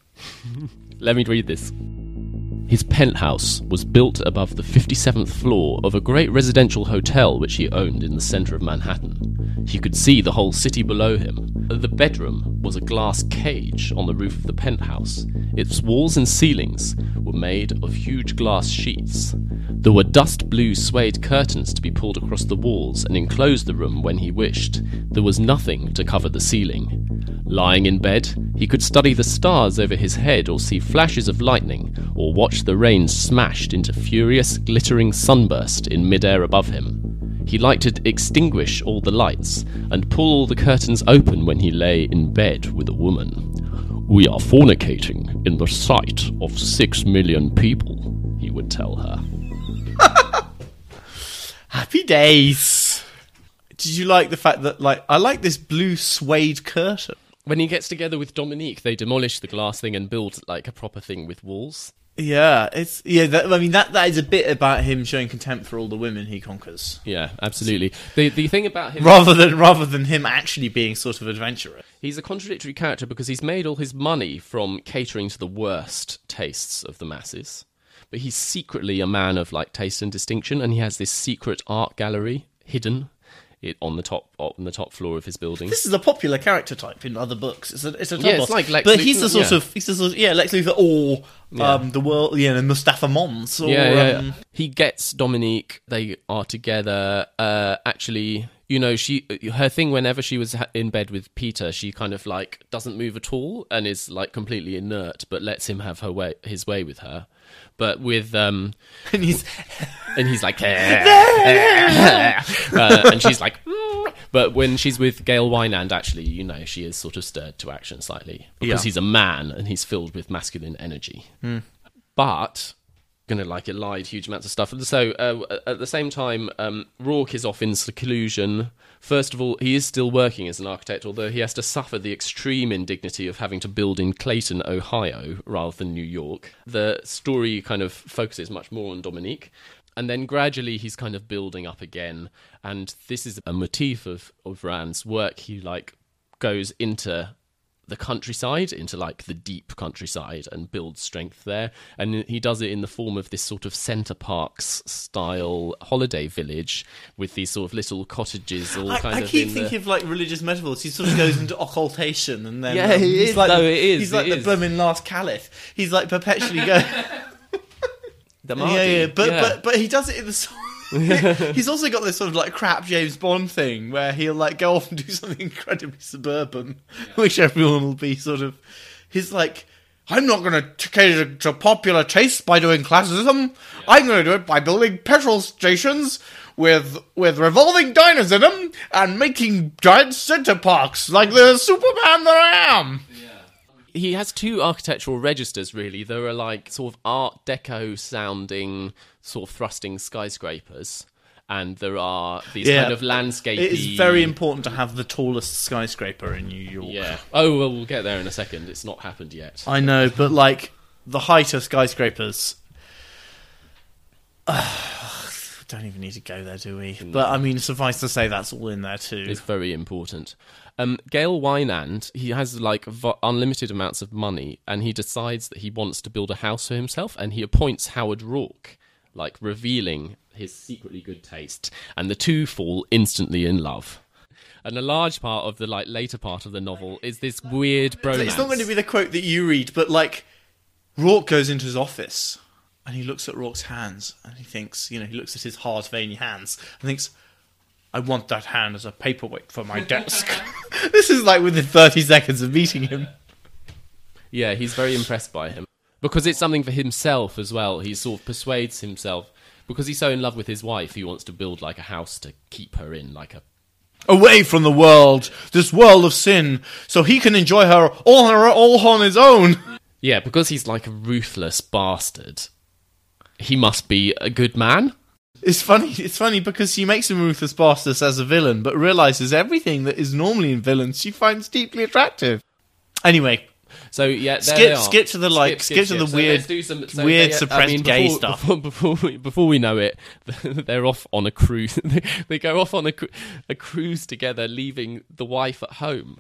Let me read this. His penthouse was built above the fifty-seventh floor of a great residential hotel which he owned in the centre of Manhattan. He could see the whole city below him, The bedroom was a glass cage on the roof of the penthouse. Its walls and ceilings were made of huge glass sheets. There were dust blue suede curtains to be pulled across the walls and enclose the room when he wished. There was nothing to cover the ceiling. Lying in bed, he could study the stars over his head or see flashes of lightning or watch the rain smashed into furious, glittering sunburst in midair above him. He liked to extinguish all the lights and pull all the curtains open when he lay in bed with a woman. "We are fornicating in the sight of six million people," he would tell her. Happy days. Did you like the fact that, like, I like this blue suede curtain? When he gets together with Dominique, they demolish the glass thing and build, like, a proper thing with walls. Yeah, it's yeah. That, I mean, that that is a bit about him showing contempt for all the women he conquers, Yeah, absolutely. The the thing about him... rather than rather than him actually being sort of adventurous. He's a contradictory character because he's made all his money from catering to the worst tastes of the masses. But he's secretly a man of, like, taste and distinction, and he has this secret art gallery hidden it on the top on the top floor of his building. This is a popular character type in other books. It's a it's a top Yeah, it's boss. like Lex but Luthor, he's the sort yeah. of he's the sort of, yeah Lex Luthor or Yeah. um the world you know Mustafa Mons or Yeah, yeah, um, yeah. He gets Dominique. They are together. Uh, actually, you know, she her thing whenever she was ha- in bed with Peter, she kind of like doesn't move at all and is like completely inert, but lets him have her way, his way with her. But with um, and he's and he's like, uh, and she's like. But when she's with Gail Wynand, actually, you know, she is sort of stirred to action slightly because Yeah. he's a man and he's filled with masculine energy. Mm. But gonna like elide huge amounts of stuff. So uh, at the same time, um, Rourke is off in seclusion. First of all, he is still working as an architect, although he has to suffer the extreme indignity of having to build in Clayton, Ohio, rather than New York. The story kind of focuses much more on Dominique. And then gradually he's kind of building up again. And this is a motif of, of Rand's work. He like goes into the countryside, into like the deep countryside and builds strength there. And he does it in the form of this sort of Center Parcs style holiday village with these sort of little cottages all I, kind I of keep in thinking the... of like religious metaphors. He sort of goes into occultation and then Yeah, um, he he's is, like though, the, it is, he's like it the is. blooming last caliph. He's like perpetually going. the Yeah, Mahdi. yeah, but Yeah. but but he does it in the song. He's also got this sort of like crap James Bond thing where he'll like go off and do something incredibly suburban, which everyone will be sort of. He's like, I'm not going to cater to popular tastes by doing classism. I'm going to do it by building petrol stations with with revolving diners in them and making giant center parks like the Superman that I am. He has two architectural registers, really. There are like sort of Art Deco sounding, sort of thrusting skyscrapers, and there are these Yeah. kind of landscape. It is very important to have the tallest skyscraper in New York. Yeah. Oh well, we'll get there in a second. It's not happened yet. I know, but like the height of skyscrapers. Don't even need to go there, do we? But I mean, suffice to say, that's all in there too. It's very important. Um, Gail Wynand, he has like v- unlimited amounts of money, and he decides that he wants to build a house for himself, and he appoints Howard Rourke, like revealing his secretly good taste, and the two fall instantly in love. And a large part of the like later part of the novel is this weird bromance. It's not going to be the quote that you read, but like Rourke goes into his office and he looks at Rourke's hands and he thinks, you know, he looks at his hard, veiny hands and thinks, I want that hand as a paperweight for my desk. This is like within thirty seconds of meeting him. Yeah, he's very impressed by him. Because it's something for himself as well. He sort of persuades himself, because he's so in love with his wife, he wants to build like a house to keep her in, like a... Away from the world, this world of sin, so he can enjoy her all, her, all on his own. Yeah, because he's like a ruthless bastard. He must be a good man. It's funny. It's funny because she makes him ruthless bastard as a villain, but realizes everything that is normally in villains she finds deeply attractive. Anyway, So yeah, there skip, they are. skip to the like, skip, to the So weird, let's do some- so weird they- I suppressed mean, gay before, stuff. Before, before, we, before we know it, they're off on a cruise. They go off on a, cru- a cruise together, leaving the wife at home.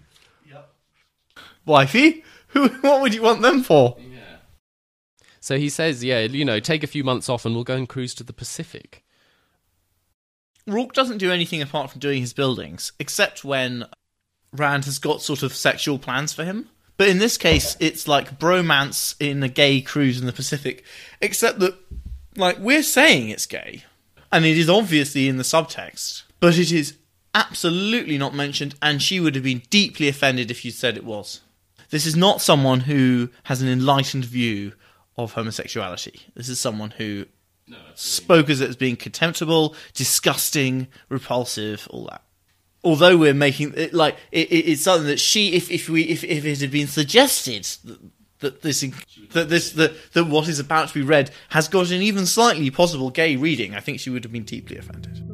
Wifey, who? What would you want them for? So he says, yeah, you know, take a few months off and we'll go and cruise to the Pacific. Rourke doesn't do anything apart from doing his buildings, except when Rand has got sort of sexual plans for him. But in this case, it's like bromance in a gay cruise in the Pacific, except that, like, we're saying it's gay, and it is obviously in the subtext, but it is absolutely not mentioned, and she would have been deeply offended if you said it was. This is not someone who has an enlightened view of homosexuality. This is someone who no, spoke as it as being contemptible, disgusting, repulsive, all that. Although we're making it like it, it, it's something that she, if if we if, if it had been suggested that, that this that this that, that what is about to be read has got an even slightly possible gay reading, I think she would have been deeply offended.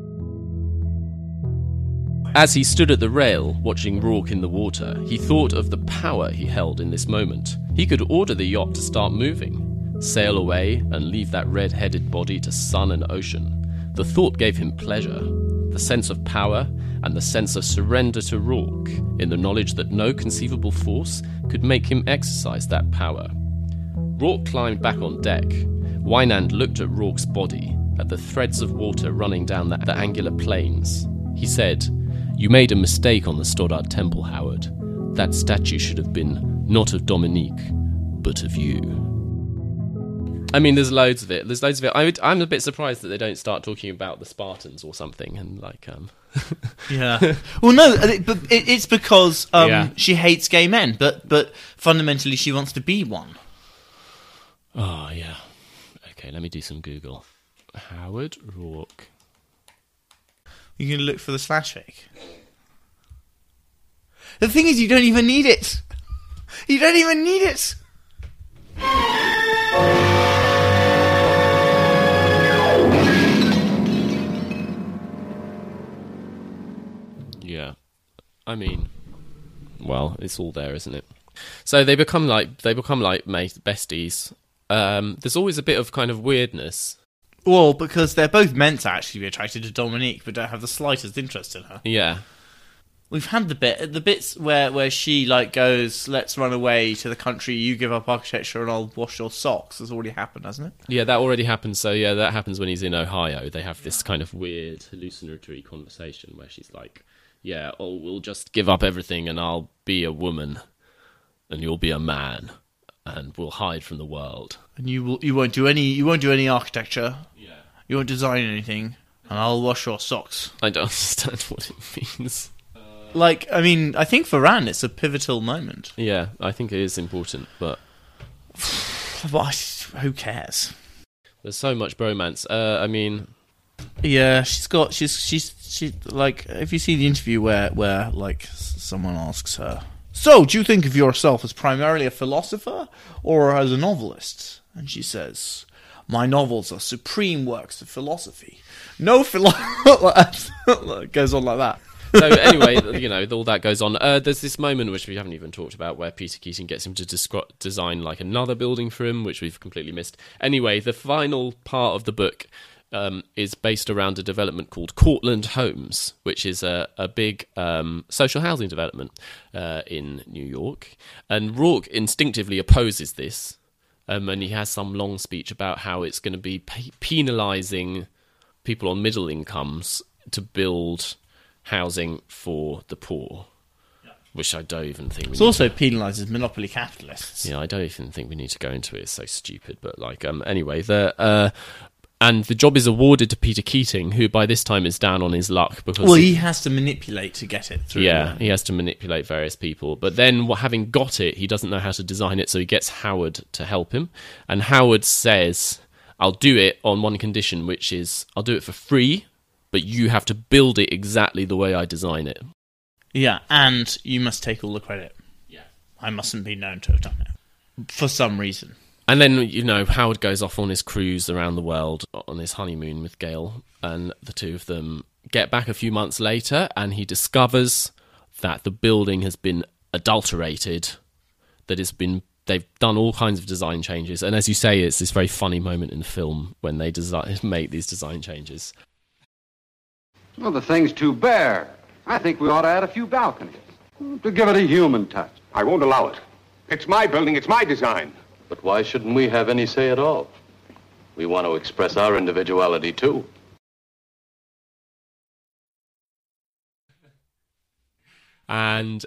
As he stood at the rail, watching Rourke in the water, he thought of the power he held in this moment. He could order the yacht to start moving, sail away, and leave that red-headed body to sun and ocean. The thought gave him pleasure, the sense of power, and the sense of surrender to Rourke, in the knowledge that no conceivable force could make him exercise that power. Rourke climbed back on deck. Wynand looked at Rourke's body, at the threads of water running down the, the angular planes. He said, "You made a mistake on the Stoddard Temple, Howard. That statue should have been not of Dominique, but of you." I mean, there's loads of it. There's loads of it. I would, I'm a bit surprised that they don't start talking about the Spartans or something, and like, um, yeah. Well, no, it, but it, it's because um, Yeah. she hates gay men, but but fundamentally she wants to be one. oh yeah. Okay, let me do some Google. Howard Rourke. You can look for the slash fic. The thing is, you don't even need it. You don't even need it. Yeah, I mean, well, it's all there, isn't it? So they become like they become like mate besties. Um, there's always a bit of kind of weirdness. Well, because they're both meant to actually be attracted to Dominique, but don't have the slightest interest in her. Yeah, We've had the bit, the bits where, where she like goes, "Let's run away to the country. You give up architecture, and I'll wash your socks." Has already happened, hasn't it? yeah, that already happens. So yeah, that happens when he's in Ohio. They have this kind of weird hallucinatory conversation where she's like, "Yeah, oh, we'll just give up everything, and I'll be a woman, and you'll be a man, and we'll hide from the world." And you will, you won't do any, you won't do any architecture. Yeah, You won't design anything, and I'll wash your socks. I don't understand what it means. Like, I mean, I think for Rand, it's a pivotal moment. Yeah, I think it is important, but But who cares? there's so much bromance. Uh, I mean, Yeah, she's got, she's, she's, she, like, if you see the interview where, where, like, s- someone asks her, "So, do you think of yourself as primarily a philosopher or as a novelist?" And she says, "My novels are supreme works of philosophy. No philo..." It goes on like that. so anyway, you know, all that goes on. Uh, there's this moment which we haven't even talked about where Peter Keating gets him to descri- design like another building for him, which we've completely missed. Anyway, the final part of the book um, is based around a development called Cortlandt Homes, which is a, a big um, social housing development uh, in New York. And Rourke instinctively opposes this, um, and he has some long speech about how it's going to be pe- penalising people on middle incomes to build housing for the poor, which I don't even think we It need also penalises monopoly capitalists. to, yeah, I don't even think we need to go into it. It's so stupid. But like, um, anyway, the uh, and the job is awarded to Peter Keating, who by this time is down on his luck because Well, he has to manipulate to get it through. yeah, he has to manipulate various people. But then, what, having got it, he doesn't know how to design it, so he gets Howard to help him. And Howard says, "I'll do it on one condition, which is I'll do it for free, but you have to build it exactly the way I design it." Yeah, and you must take all the credit. Yeah. I mustn't be known to have done it. For some reason. And then, you know, Howard goes off on his cruise around the world on his honeymoon with Gail, and the two of them get back a few months later, and he discovers that the building has been adulterated, that it's been they've done all kinds of design changes, and as you say, it's this very funny moment in the film when they design, make these design changes. Well, the thing's too bare. I think we ought to add a few balconies to give it a human touch. I won't allow it. It's my building, it's my design. But why shouldn't we have any say at all? We want to express our individuality, too. And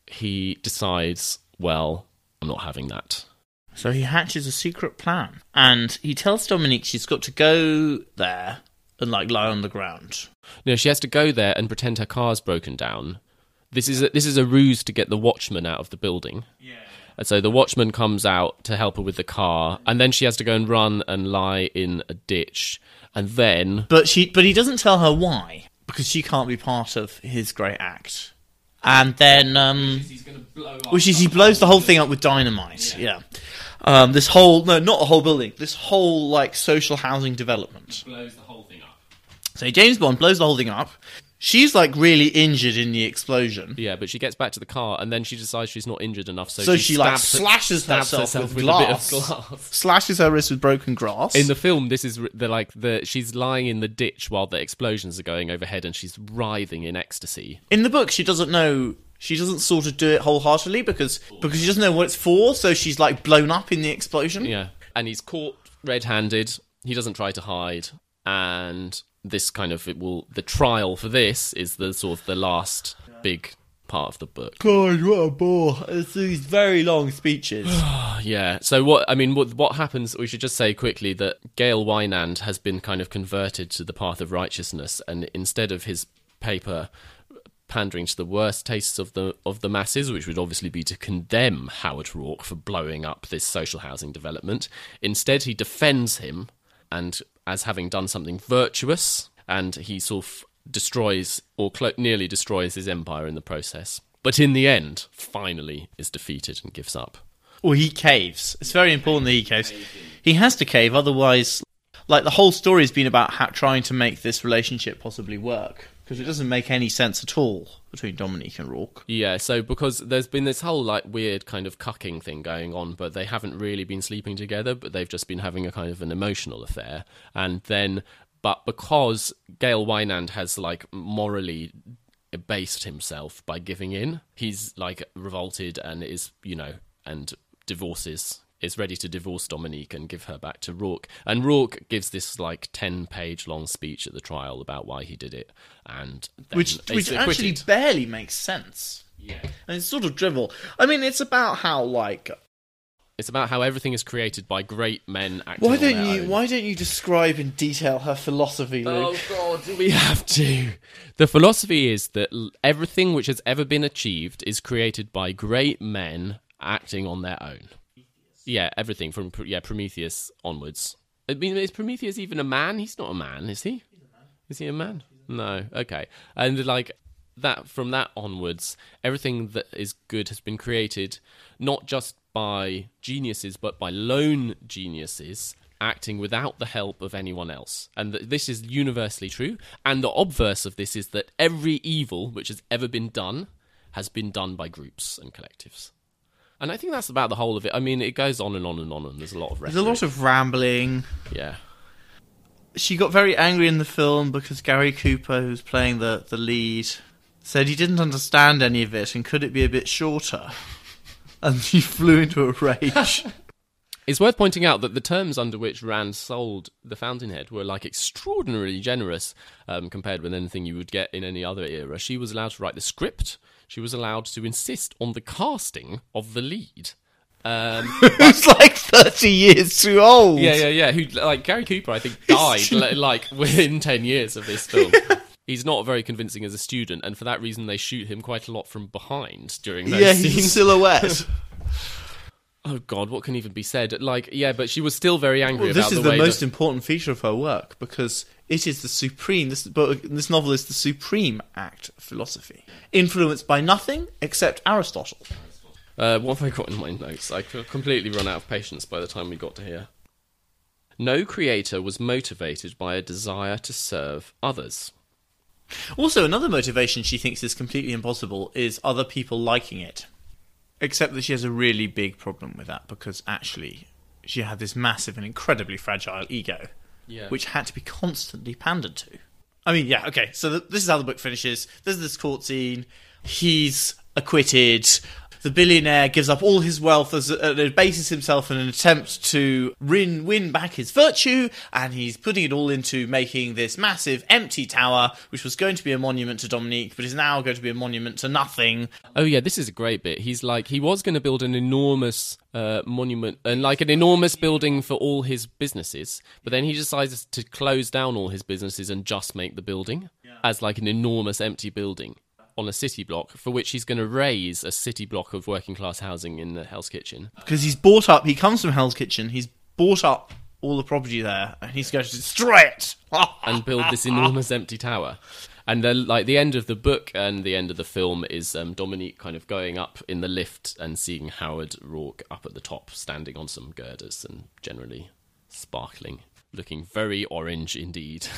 he decides, well, I'm not having that. So he hatches a secret plan, and he tells Dominique she's got to go there and, like, lie on the ground. No, she has to go there and pretend her car's broken down. This is a, this is a ruse to get the watchman out of the building. Yeah. And so the watchman comes out to help her with the car, and then she has to go and run and lie in a ditch, and then... But she, but he doesn't tell her why, because she can't be part of his great act. And then... Um, Which is he's going to blow up... Which is he blows the whole thing up with dynamite, yeah. yeah. Um, this whole... No, not a whole building. This whole, like, social housing development. Blows the whole thing up. So James Bond blows the whole thing up. She's, like, really injured in the explosion. Yeah, but she gets back to the car, and then she decides she's not injured enough, so, so she, she like, stabs slashes stabs herself, herself with, with glass. a bit of glass. Slashes her wrist with broken glass. In the film, this is the like the she's lying in the ditch while the explosions are going overhead, and she's writhing in ecstasy. In the book, she doesn't know... She doesn't sort of do it wholeheartedly, because because she doesn't know what it's for, so she's, like, blown up in the explosion. Yeah, and he's caught red-handed. He doesn't try to hide, and... This kind of it will the trial for this is the sort of the last big part of the book. God, what a bore! It's these very long speeches. Yeah. So what I mean, what what happens? We should just say quickly that Gail Wynand has been kind of converted to the path of righteousness, and instead of his paper pandering to the worst tastes of the of the masses, which would obviously be to condemn Howard Rourke for blowing up this social housing development, instead he defends him and. As having done something virtuous, and he sort of destroys, or clo- nearly destroys his empire in the process. But in the end, finally is defeated and gives up. Well, he caves. It's very important that he caves. He has to cave, otherwise, like, the whole story has been about how, trying to make this relationship possibly work. Because it doesn't make any sense at all between Dominique and Rourke. Yeah, so because there's been this whole, like, weird kind of cucking thing going on, but they haven't really been sleeping together, but they've just been having a kind of an emotional affair. And then, but because Gail Wynand has, like, morally abased himself by giving in, he's, like, revolted and is, you know, and divorces... is ready to divorce Dominique and give her back to Rourke. And Rourke gives this, like, ten-page long speech at the trial about why he did it. and then Which which actually barely makes sense. Yeah. And it's sort of drivel. I mean, it's about how, like... It's about how everything is created by great men acting Why on don't their you own. Why don't you describe in detail her philosophy, Luke? Oh, God, do we have to? The philosophy is that l- everything which has ever been achieved is created by great men acting on their own. Yeah, everything from yeah Prometheus onwards. I mean, is Prometheus even a man? He's not a man, is he? He's a man. Is he a man? No. Okay. And like that, from that onwards, everything that is good has been created not just by geniuses, but by lone geniuses acting without the help of anyone else. And th- this is universally true. And the obverse of this is that every evil which has ever been done has been done by groups and collectives. And I think that's about the whole of it. I mean, it goes on and on and on, and there's a lot of rhetoric. There's a lot of rambling. Yeah. She got very angry in the film because Gary Cooper, who's playing the, the lead, said he didn't understand any of it and could it be a bit shorter? And she flew into a rage. It's worth pointing out that the terms under which Rand sold The Fountainhead were like extraordinarily generous um, compared with anything you would get in any other era. She was allowed to write the script. She was allowed to insist on the casting of the lead. Um, Who's like thirty years too old. Yeah, yeah, yeah. Who, like Gary Cooper, I think, died li- like within ten years of this film. He's not very convincing as a student, and for that reason, they shoot him quite a lot from behind during those yeah, scenes. he's a silhouette. Oh God, what can even be said? Like, yeah, but she was still very angry Well, about this is the way the most that... important feature of her work because it is the supreme. This, but this novel is the supreme act of philosophy, influenced by nothing except Aristotle. Uh, what have I got in my notes? I completely run out of patience by the time we got to here. No creator was motivated by a desire to serve others. Also, another motivation she thinks is completely impossible is other people liking it. Except that she has a really big problem with that because actually she had this massive and incredibly fragile ego, Yeah. which had to be constantly pandered to. I mean, yeah, okay, so th- this is how the book finishes. There's this court scene. He's acquitted. the billionaire gives up all his wealth as and bases himself in an attempt to win, win back his virtue, and he's putting it all into making this massive empty tower, which was going to be a monument to Dominique, but is now going to be a monument to nothing. Oh yeah, this is a great bit. He's like, he was going to build an enormous uh, monument, and like an enormous building for all his businesses, but then he decides to close down all his businesses and just make the building as like an enormous empty building on a city block, for which he's going to raise a city block of working class housing in the Hell's Kitchen. Because he's bought up, he comes from Hell's Kitchen, he's bought up all the property there, and he's going to destroy it! And build this enormous empty tower. And then, like, the end of the book and the end of the film is um, Dominique kind of going up in the lift and seeing Howard Rourke up at the top, standing on some girders and generally sparkling, looking very orange indeed.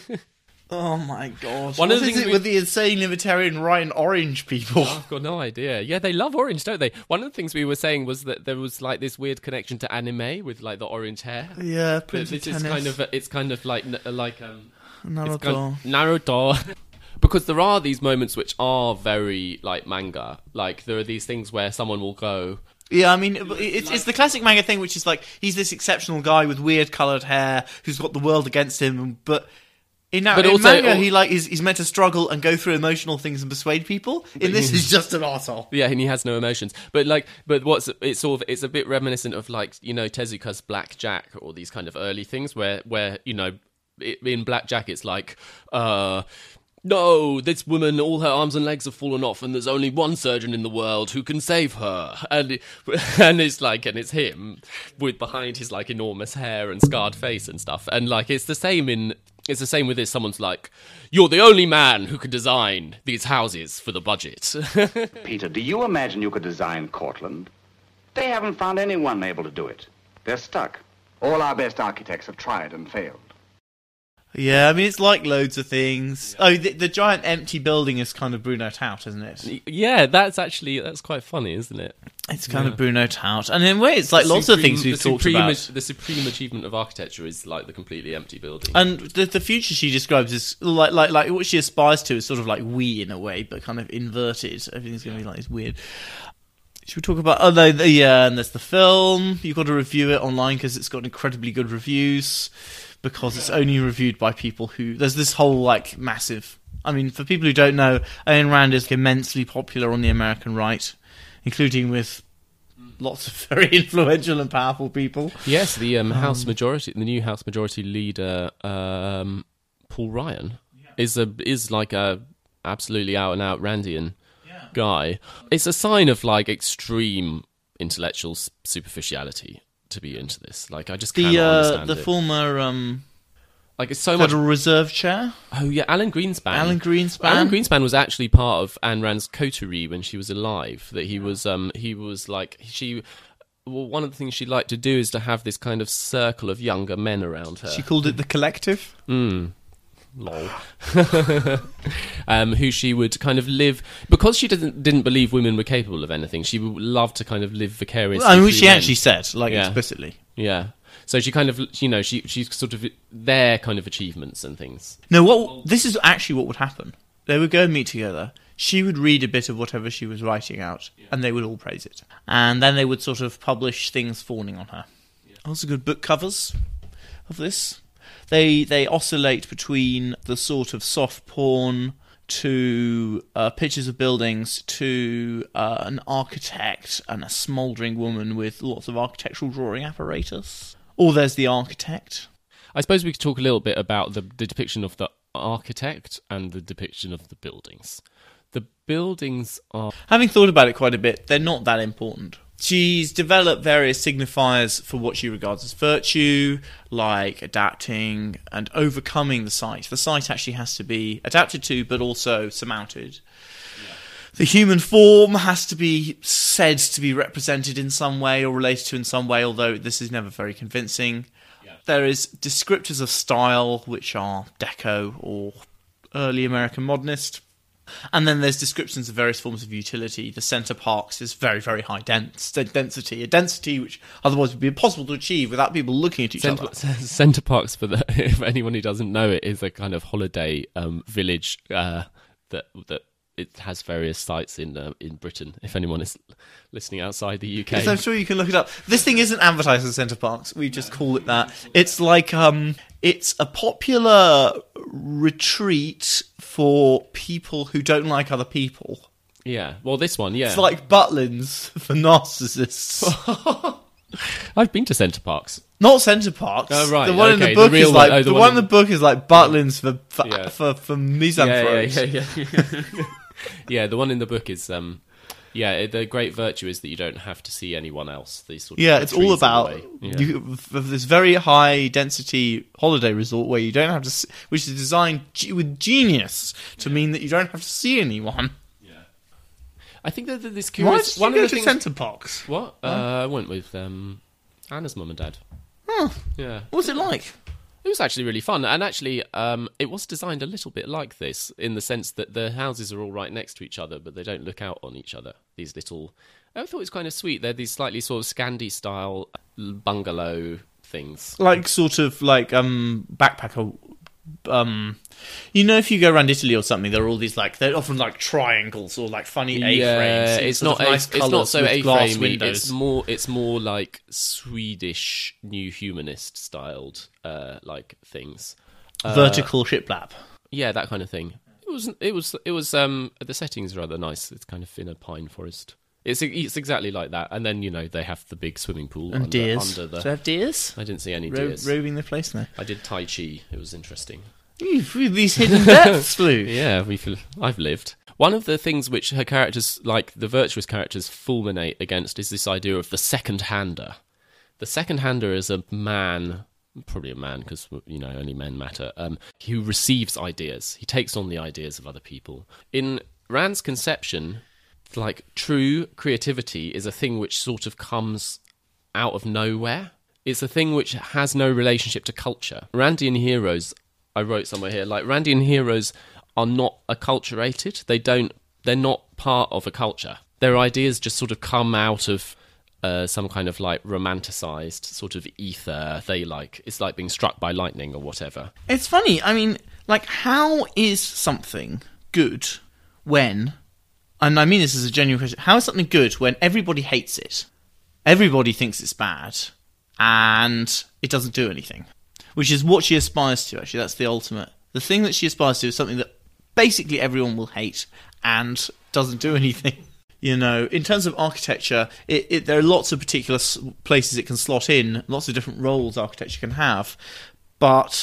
Oh my god. One what of the is things it we- with the insane libertarian right and orange people? I've got no idea. Yeah, they love orange, don't they? One of the things we were saying was that there was like this weird connection to anime with like the orange hair. Yeah, But Prince this of is Tennis. kind of it's kind of like like um Naruto. it's kind- Naruto. Because there are these moments which are very like manga. Like there are these things where someone will go, Yeah, I mean, it's, it's the classic manga thing, which is like, he's this exceptional guy with weird coloured hair who's got the world against him, but in, that, But in also- manga, he like is he's meant to struggle and go through emotional things and persuade people. In this, he's just an arsehole. yeah, and he has no emotions. But like, but what's it's sort of it's a bit reminiscent of like, you know, Tezuka's Black Jack or these kind of early things where where you know it, in Black Jack it's like uh no, this woman, all her arms and legs have fallen off, and there's only one surgeon in the world who can save her. And it, and it's like, and it's him with behind his like enormous hair and scarred face and stuff. And like, it's the same in, it's the same with this. Someone's like, "You're the only man who can design these houses for the budget." Peter, do you imagine you could design Cortland? They haven't found anyone able to do it. They're stuck. All our best architects have tried and failed. Yeah, I mean, it's like loads of things. Oh, the, the giant empty building is kind of Bruno Tout, isn't it? Yeah, that's actually that's quite funny, isn't it? It's kind of Bruno Tout, and in a way, it's like The lots of supreme- things we've the talked supreme, about. The supreme achievement of architecture is like the completely empty building. And the, the future she describes is like like like what she aspires to is sort of like we in a way, but kind of inverted. Everything's going to be like this weird. Should we talk about? Oh no, the, yeah, and there's the film. You've got to review it online because it's got incredibly good reviews. Because it's only reviewed by people who... There's this whole, like, massive... I mean, for people who don't know, Ayn Rand is immensely popular on the American right, including with lots of very influential and powerful people. Yes, the um, House Majority, the new House Majority Leader, um, Paul Ryan, is a is like a absolutely out and out Randian guy. It's a sign of like extreme intellectual s- superficiality to be into this. Like, I just cannot The uh, understand the it. former um, Like, it's so much. Federal Reserve Chair, Oh yeah, Alan Greenspan. Alan Greenspan. Alan Greenspan was actually part of Ayn Rand's coterie when she was alive. That he was, um, he was like she. Well, one of the things she liked to do is to have this kind of circle of younger men around her. She called it the Collective. Mm. Lol. um, who she would kind of live because she didn't didn't believe women were capable of anything. She would love to kind of live vicariously. I mean, through she men. actually said, like, Yeah. explicitly. Yeah. So she kind of, you know, she she's sort of their kind of achievements and things. No, what this is actually what would happen. They would go and meet together. She would read a bit of whatever she was writing out, and they would all praise it. And then they would sort of publish things fawning on her. Also good book covers of this. They they oscillate between the sort of soft porn to uh, pictures of buildings to uh, an architect and a smouldering woman with lots of architectural drawing apparatus. Or there's the architect. I suppose we could talk a little bit about the, the depiction of the architect and the depiction of the buildings. The buildings are... Having thought about it quite a bit, they're not that important. She's developed various signifiers for what she regards as virtue, like adapting and overcoming the site. The site actually has to be adapted to, but also surmounted. Yeah. The human form has to be said to be represented in some way or related to in some way, although this is never very convincing. Yeah. There is descriptors of style, which are Deco or early American modernist. And then there's descriptions of various forms of utility. The Centre Parks is very, very high dense, density, a density which otherwise would be impossible to achieve without people looking at each Center, other. Centre Parks, for the, if anyone who doesn't know it, is a kind of holiday um, village uh, that that it has various sites in uh, in Britain. If anyone is listening outside the U K, yes, I'm sure you can look it up. This thing isn't advertised as Centre Parks. We just call it that. It's like um, it's a popular retreat for people who don't like other people. Yeah, well, this one, yeah, It's like Butlins for narcissists. I've been to Centre Parks. Not Centre Parks. Oh, right, The one okay, in the book the real is like one- oh, the, the one one in the in- book is like Butlins for for, Yeah. for for Yeah, misanthropes. yeah, yeah, yeah. Yeah, the one in the book is um, yeah. The great virtue is that you don't have to see anyone else. These sort of Yeah, it's all trees about away. Yeah. you, of this very high density holiday resort where you don't have to, s- which is designed ge- with genius to mean that you don't have to see anyone. I think that that this Why curious. did one you go of the to things. Centre Parks? What? Uh, I went with um, Anna's mum and dad. Huh. Yeah. What was it like? It was actually really fun, and actually, um, it was designed a little bit like this in the sense that the houses are all right next to each other, but they don't look out on each other. These little, I thought it was kind of sweet. They're these slightly sort of Scandi style bungalow things. Like sort of like um backpacker. Um, you know, if you go around Italy or something, there are all these like they're often like triangles or like funny A-frames. Yeah, in it's sort not of a, nice it's not colours so with glass A-framey. windows. It's more it's more like Swedish New Humanist styled uh, like things. Uh, Vertical shiplap. Yeah, that kind of thing. It was it was it was um the setting's rather nice. It's kind of in a pine forest. It's it's exactly like that. And then you know they have the big swimming pool And under, deers. under the. Do they have deers? I didn't see any Ro- deers. roving the place now. I did Tai Chi. It was interesting. Ooh, through these hidden depths, Flew. Yeah, we feel, I've lived. One of the things which her characters, like the virtuous characters, fulminate against is this idea of the second-hander. The second-hander is a man, probably a man because, you know, only men matter, um, who receives ideas. He takes on the ideas of other people. In Rand's conception, like, true creativity is a thing which sort of comes out of nowhere. It's a thing which has no relationship to culture. Randian heroes, I wrote somewhere here, like, Randian heroes are not acculturated. They don't, they're not part of a culture. Their ideas just sort of come out of uh, some kind of, like, romanticized sort of ether. They, like, it's like being struck by lightning or whatever. It's funny. I mean, like, how is something good when, and I mean this as a genuine question, how is something good when everybody hates it? Everybody thinks it's bad, and it doesn't do anything. Which is what she aspires to, actually. That's the ultimate. The thing that she aspires to is something that basically everyone will hate and doesn't do anything. You know, in terms of architecture, it, it, there are lots of particular s- places it can slot in, lots of different roles architecture can have. But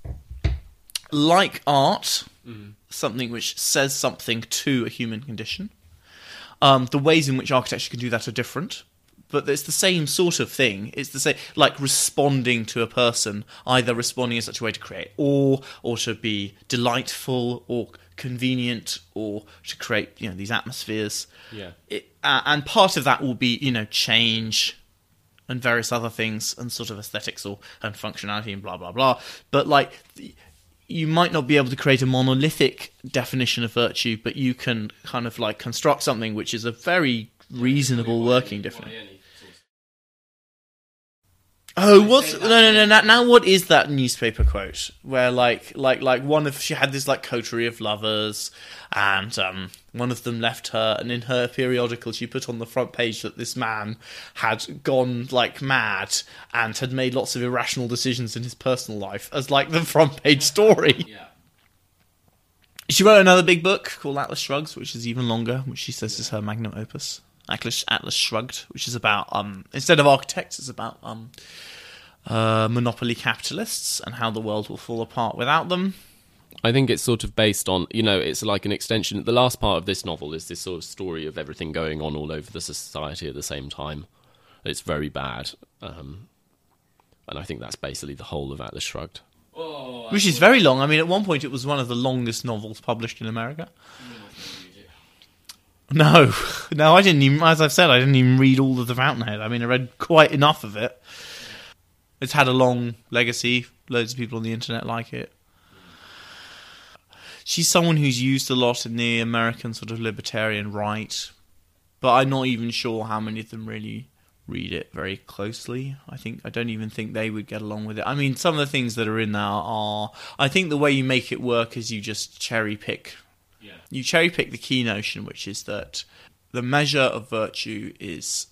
like art, mm. something which says something to a human condition, um, the ways in which architecture can do that are different. But it's the same sort of thing. It's the same, like responding to a person, either responding in such a way to create awe, or to be delightful, or convenient, or to create, you know, these atmospheres. Yeah. It, uh, and part of that will be, you know, change and various other things, and sort of aesthetics or and functionality and blah blah blah. But like, you might not be able to create a monolithic definition of virtue, but you can kind of like construct something which is a very reasonable working definition. Oh, what's no, no, no, no? Now, what is that newspaper quote where, like, like, like one of she had this like coterie of lovers, and um, one of them left her, and in her periodical she put on the front page that this man had gone like mad and had made lots of irrational decisions in his personal life as like the front page story. Yeah. She wrote another big book called Atlas Shrugged, which is even longer, which she says is her magnum opus. Atlas, Atlas Shrugged, which is about, um, instead of architects, it's about um, uh, monopoly capitalists and how the world will fall apart without them. I think it's sort of based on, you know, it's like an extension. The last part of this novel is this sort of story of everything going on all over the society at the same time. It's very bad. Um, and I think that's basically the whole of Atlas Shrugged. Oh, which is very long. I mean, at one point it was one of the longest novels published in America. No, no, I didn't even, as I've said, I didn't even read all of The Fountainhead. I mean, I read quite enough of it. It's had a long legacy. Loads of people on the internet like it. She's someone who's used a lot in the American sort of libertarian right, but I'm not even sure how many of them really read it very closely. I think I don't even think they would get along with it. I mean, some of the things that are in there are, I think the way you make it work is you just cherry pick Yeah. you cherry pick the key notion, which is that the measure of virtue is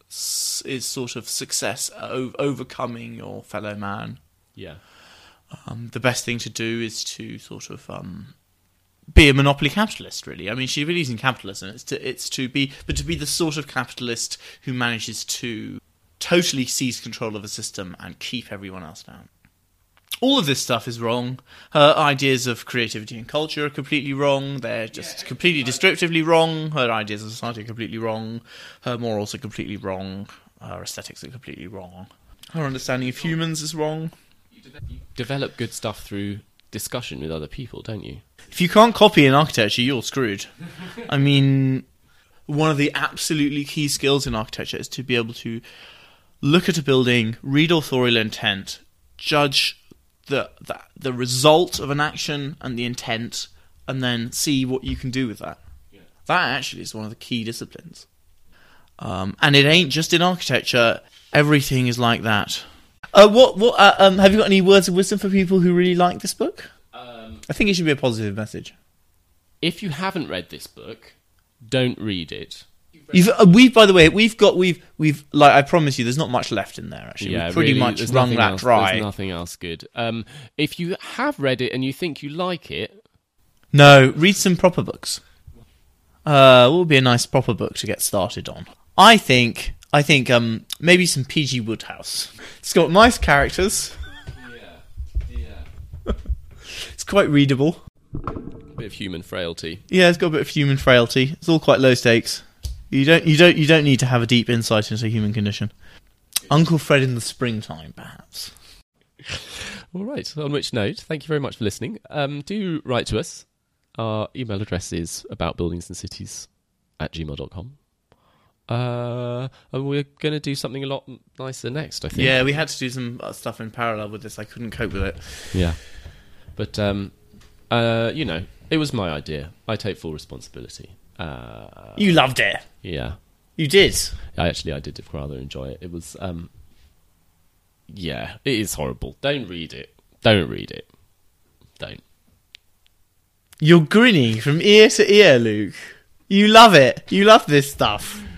is sort of success, o- overcoming your fellow man. Yeah. Um, the best thing to do is to sort of um, be a monopoly capitalist, really. I mean, she believes in capitalism. It's to, it's to be, but to be the sort of capitalist who manages to totally seize control of a system and keep everyone else down. All of this stuff is wrong. Her ideas of creativity and culture are completely wrong. They're just yeah. completely descriptively wrong. Her ideas of society are completely wrong. Her morals are completely wrong. Her aesthetics are completely wrong. Her understanding of humans is wrong. You develop good stuff through discussion with other people, don't you? If you can't copy in architecture, you're screwed. I mean, one of the absolutely key skills in architecture is to be able to look at a building, read authorial intent, judge the, the the result of an action and the intent, and then see what you can do with that. Yeah. That actually is one of the key disciplines. Um, and it ain't just in architecture. Everything is like that. Uh, what what uh, um, have you got any words of wisdom for people who really like this book? Um, I think it should be a positive message. If you haven't read this book, don't read it. You've, uh, we've, by the way, we've got, we've, we've, like, I promise you, there's not much left in there, actually. Yeah, we've pretty really, much there's wrung nothing that else, dry. There's nothing else good. Um, if you have read it and you think you like it... No, read some proper books. Uh, what would be a nice proper book to get started on? I think, I think, um, maybe some P G Wodehouse. It's got nice characters. Yeah, yeah. It's quite readable. A bit of human frailty. Yeah, it's got a bit of human frailty. It's all quite low stakes. You don't, you don't, you don't need to have a deep insight into the human condition. Uncle Fred in the springtime, perhaps. All right. On which note, thank you very much for listening. Um, do write to us. Our email address is aboutbuildingsandcities at gmail dot com. Uh, and we're going to do something a lot nicer next, I think. Yeah, we had to do some stuff in parallel with this. I couldn't cope with it. Yeah. But, um, uh, you know, it was my idea. I take full responsibility. Uh, you loved it. Yeah. You did. I actually, I did rather enjoy it. It was, um, yeah, it is horrible. Don't read it. Don't read it. Don't. You're grinning from ear to ear, Luke. You love it. You love this stuff.